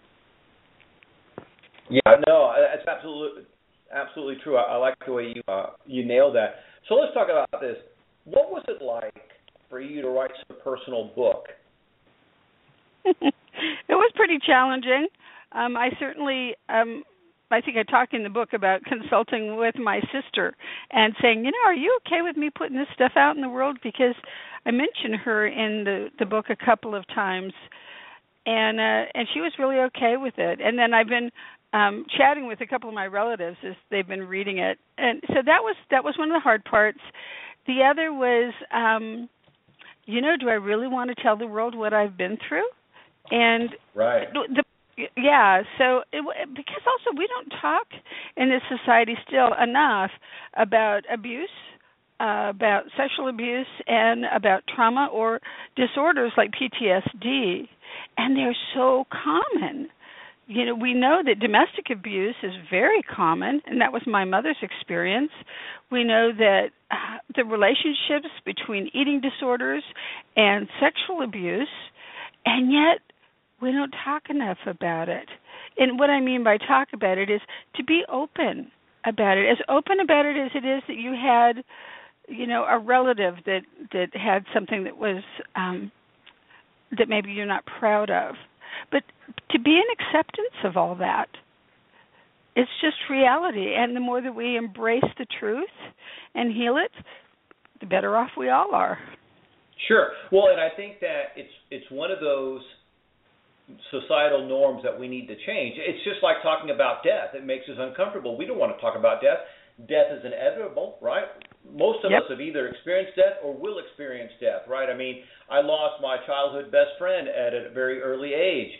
Yeah, no, that's absolutely absolutely true. I, I like the way you uh, you nailed that. So let's talk about this. What was it like for you to write a personal book? It was pretty challenging. Um, I certainly, um, I think I talk in the book about consulting with my sister and saying, you know, are you okay with me putting this stuff out in the world? Because I mention her in the, the book a couple of times, and uh, and she was really okay with it. And then I've been um, chatting with a couple of my relatives as they've been reading it, and so that was that was one of the hard parts. The other was, um, you know, do I really want to tell the world what I've been through? And right. the Yeah, so it, because also we don't talk in this society still enough about abuse, uh, about sexual abuse, and about trauma or disorders like P T S D, and they're so common. You know, we know that domestic abuse is very common, and that was my mother's experience. We know that uh, the relationships between eating disorders and sexual abuse, and yet we don't talk enough about it. And what I mean by talk about it is to be open about it, as open about it as it is that you had, you know, a relative that, that had something that was um, that maybe you're not proud of. But to be in acceptance of all that, it's just reality. And the more that we embrace the truth and heal it, the better off we all are. Sure. Well, and I think that it's it's one of those societal norms that we need to change. It's just like talking about death. It makes us uncomfortable. We don't want to talk about death. Death is inevitable, right? Most of yep. us have either experienced death or will experience death, right? I mean, I lost my childhood best friend at a very early age.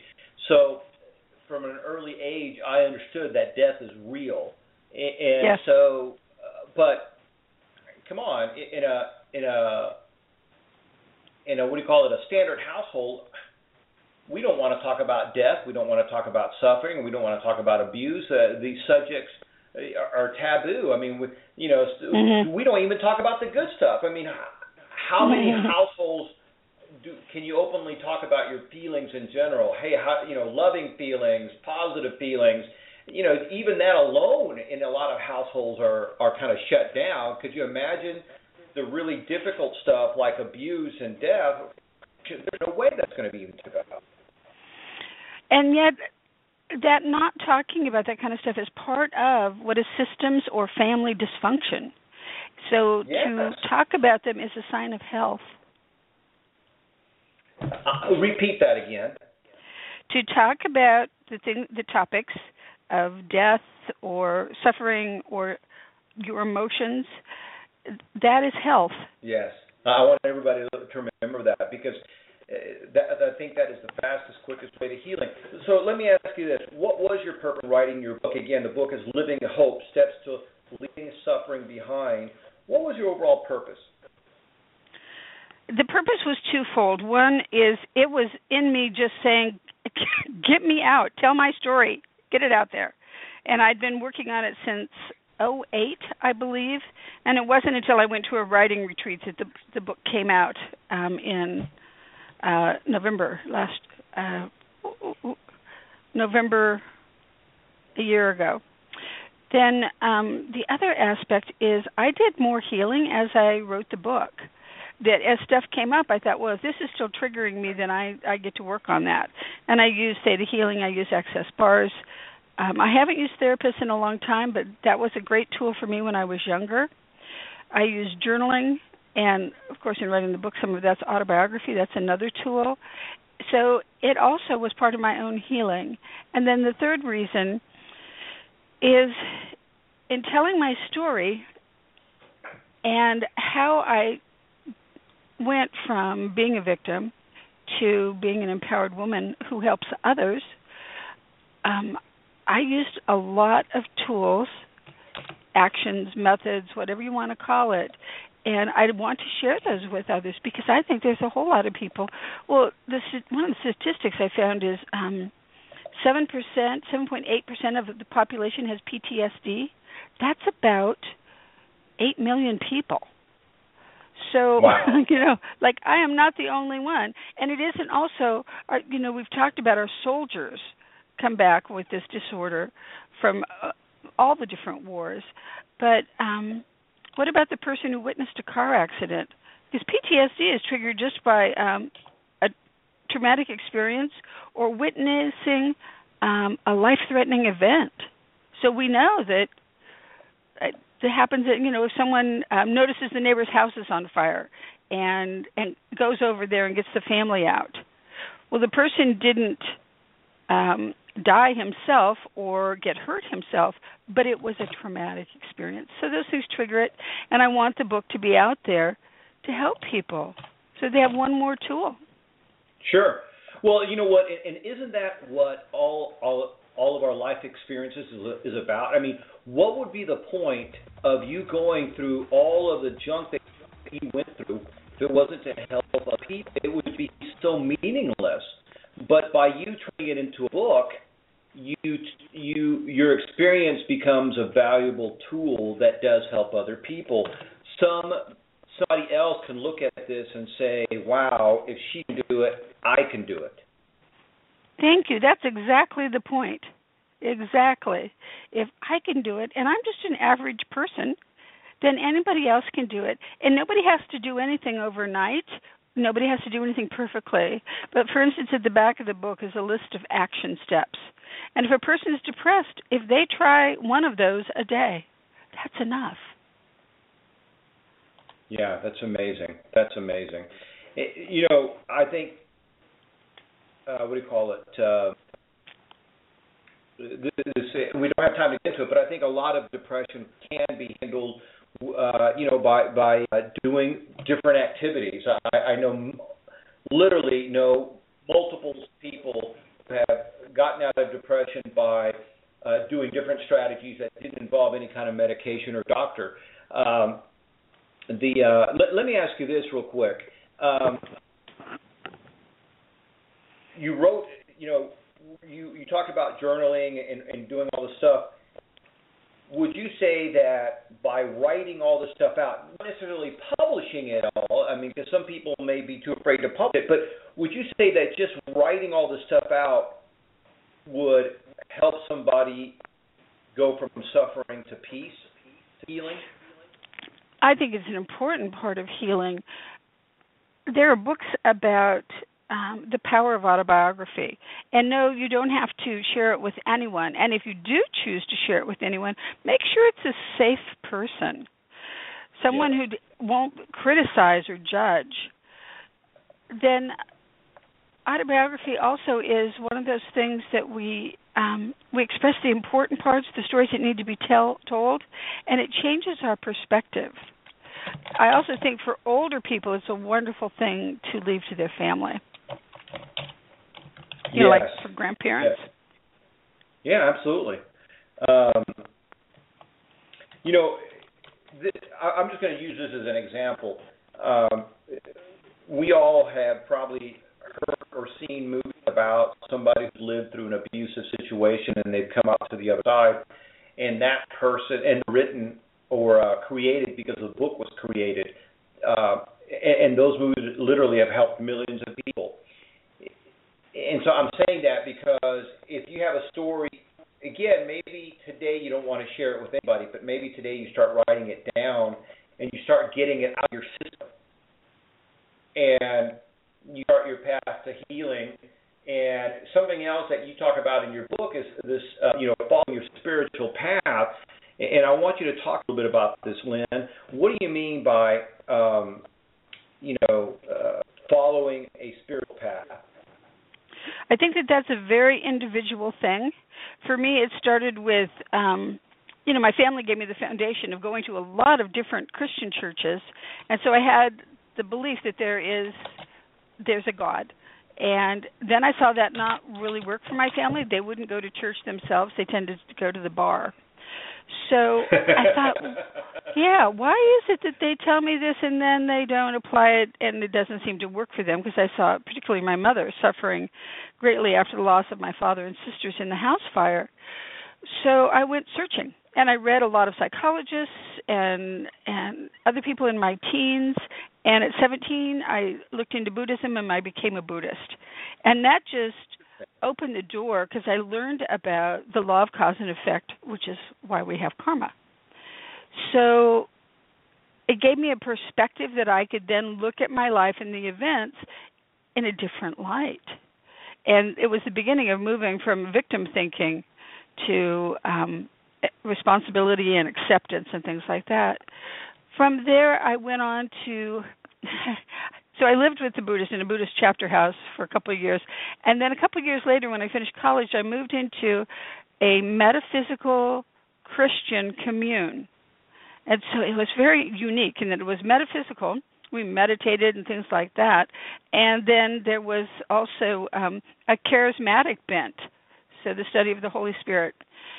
So from an early age, I understood that death is real. And yes. so, uh, but come on, in a in a in a what do you call it? A standard household, we don't want to talk about death. We don't want to talk about suffering. We don't want to talk about abuse. Uh, these subjects are, are taboo. I mean, we, you know, mm-hmm. we don't even talk about the good stuff. I mean, how many mm-hmm. households do, can you openly talk about your feelings in general? Hey, how, you know, loving feelings, positive feelings. You know, even that alone in a lot of households are, are kind of shut down. Could you imagine the really difficult stuff like abuse and death? There's no way that's going to be even talked about. And yet, that not talking about that kind of stuff is part of what is systems or family dysfunction. So yes. to talk about them is a sign of health. Uh, repeat that again. To talk about the thing, the topics of death or suffering or your emotions, that is health. Yes. I want everybody to remember that because that, I think that is the fastest, quickest way to healing. So let me ask you this. What was your purpose in writing your book? Again, the book is Living Hope, Steps to Leaving Suffering Behind. What was your overall purpose? The purpose was twofold. One is it was in me just saying, get me out, tell my story, get it out there. And I'd been working on it since oh eight, I believe, and it wasn't until I went to a writing retreat that the the book came out um, in uh, November last uh, November a year ago. Then um, the other aspect is I did more healing as I wrote the book. That as stuff came up, I thought, well, if this is still triggering me, then I, I get to work on that. And I use Theta Healing. I use Access Bars. Um, I haven't used therapists in a long time, but that was a great tool for me when I was younger. I use journaling, and, of course, in writing the book, some of that's autobiography. That's another tool. So it also was part of my own healing. And then the third reason is in telling my story and how I went from being a victim to being an empowered woman who helps others, um, I used a lot of tools, actions, methods, whatever you want to call it, and I want to share those with others because I think there's a whole lot of people. Well, the, one of the statistics I found is um, seven percent, seven point eight percent of the population has P T S D. That's about eight million people. So, wow. you know, like I am not the only one. And it isn't also, our, you know, we've talked about our soldiers come back with this disorder from uh, all the different wars. But um, what about the person who witnessed a car accident? Because P T S D is triggered just by um, a traumatic experience or witnessing um, a life-threatening event. So we know that uh, it happens that, you know, if someone um, notices the neighbor's house is on fire and and goes over there and gets the family out. Well, the person didn't um, die himself or get hurt himself, but it was a traumatic experience. So those things trigger it, and I want the book to be out there to help people so they have one more tool. Sure. Well, you know what, and, and isn't that what all all all of our life experiences is, is about? I mean, what would be the point of you going through all of the junk that you went through if it wasn't to help other people? It would be so meaningless. But by you turning it into a book, you you your experience becomes a valuable tool that does help other people. Some somebody else can look at this and say, "Wow, if she can do it, I can do it." Thank you. That's exactly the point. Exactly. If I can do it, and I'm just an average person, then anybody else can do it. And nobody has to do anything overnight. Nobody has to do anything perfectly. But, for instance, at the back of the book is a list of action steps. And if a person is depressed, if they try one of those a day, that's enough. Yeah, that's amazing. That's amazing. It, you know, I think, uh, what do you call it? Uh, this, we don't have time to get into it, but I think a lot of depression can be handled, uh, you know, by by uh, doing different activities. I, I know, literally know multiple people who have gotten out of depression by uh, doing different strategies that didn't involve any kind of medication or doctor. Um, the uh, let, let me ask you this real quick. Um, you wrote, you know, you, you talked about journaling and, and doing all this stuff. Would you say that by writing all this stuff out, not necessarily publishing it all, I mean, because some people may be too afraid to publish it, but would you say that just writing all this stuff out would help somebody go from suffering to peace, to healing? I think it's an important part of healing. There are books about um, the power of autobiography. And no, you don't have to share it with anyone. And if you do choose to share it with anyone, make sure it's a safe person, someone yeah. who won't criticize or judge. Then autobiography also is one of those things that we um, we express the important parts, the stories that need to be tell, told, and it changes our perspective. I also think for older people, it's a wonderful thing to leave to their family. You yes. know, like for grandparents. Yes. Yeah, absolutely. Um, you know, this, I, I'm just going to use this as an example. Um, we all have probably heard or seen movies about somebody who's lived through an abusive situation and they've come out to the other side, and that person, and written or uh, created because the book was created, uh, and, and those movies literally have helped millions of people. And so I'm saying that because if you have a story, again, maybe today you don't want to share it with anybody, but maybe today you start writing it down and you start getting it out of your system. And you start your path to healing. And something else that you talk about in your book is this, uh, you know, following your spiritual path. And I want you to talk a little bit about this, Lynn. What do you mean by, um, you know, uh, following a spiritual path? I think that that's a very individual thing. For me, it started with, um, you know, my family gave me the foundation of going to a lot of different Christian churches, and so I had the belief that there is, there's a God. And then I saw that not really work for my family. They wouldn't go to church themselves. They tended to go to the bar. So I thought, yeah, why is it that they tell me this and then they don't apply it and it doesn't seem to work for them? Because I saw, particularly my mother, suffering greatly after the loss of my father and sisters in the house fire. So I went searching, and I read a lot of psychologists and and other people in my teens. And at seventeen, I looked into Buddhism and I became a Buddhist. And that just opened the door because I learned about the law of cause and effect, which is why we have karma. So it gave me a perspective that I could then look at my life and the events in a different light. And it was the beginning of moving from victim thinking to um, responsibility and acceptance and things like that. From there, I went on to... So I lived with the Buddhists in a Buddhist chapter house for a couple of years. And then a couple of years later, when I finished college, I moved into a metaphysical Christian commune. And so it was very unique in that it was metaphysical. We meditated and things like that. And then there was also um, a charismatic bent, so the study of the Holy Spirit.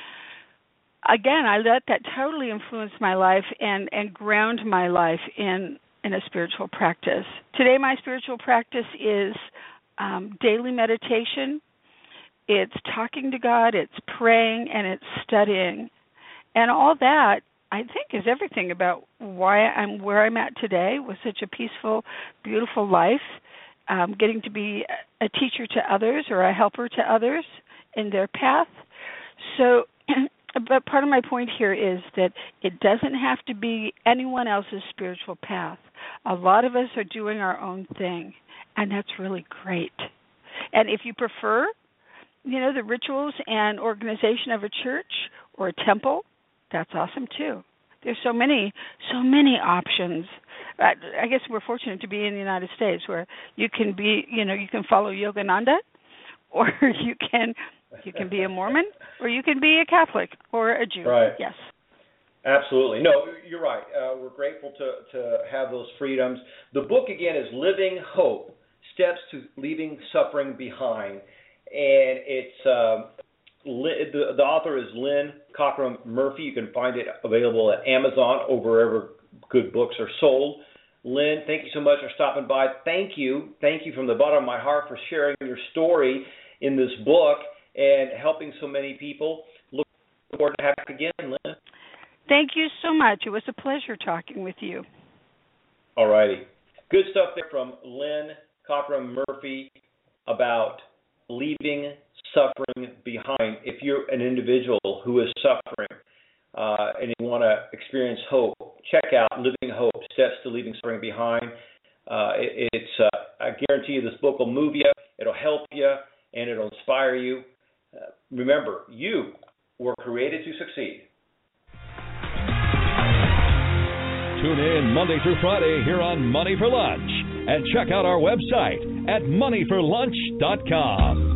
Again, I let that totally influence my life and, and ground my life in in a spiritual practice. Today, my spiritual practice is um, daily meditation. It's talking to God, it's praying, and it's studying. And all that, I think, is everything about why I'm where I'm at today with such a peaceful, beautiful life, um, getting to be a teacher to others or a helper to others in their path. So, but part of my point here is that it doesn't have to be anyone else's spiritual path. A lot of us are doing our own thing, and that's really great. And if you prefer, you know, the rituals and organization of a church or a temple, that's awesome too. There's so many, so many options. I, I guess we're fortunate to be in the United States where you can be, you know, you can follow Yogananda, or you can you can be a Mormon, or you can be a Catholic or a Jew. Right. Yes. Absolutely. No, you're right. Uh, we're grateful to, to have those freedoms. The book, again, is Living Hope, Steps to Leaving Suffering Behind. and it's um, the, the author is Lynn Cockrum Murphy. You can find it available at Amazon or wherever good books are sold. Lynn, thank you so much for stopping by. Thank you. Thank you from the bottom of my heart for sharing your story in this book and helping so many people. Look forward to having you again, Lynn. Thank you so much. It was a pleasure talking with you. All righty. Good stuff there from Lynn Cockrum Murphy about leaving suffering behind. If you're an individual who is suffering uh, and you want to experience hope, check out Living Hope, Steps to Leaving Suffering Behind. Uh, it, it's, uh, I guarantee you this book will move you, it'll help you, and it'll inspire you. Uh, remember, you were created to succeed. Tune in Monday through Friday here on Money for Lunch and check out our website at money for lunch dot com.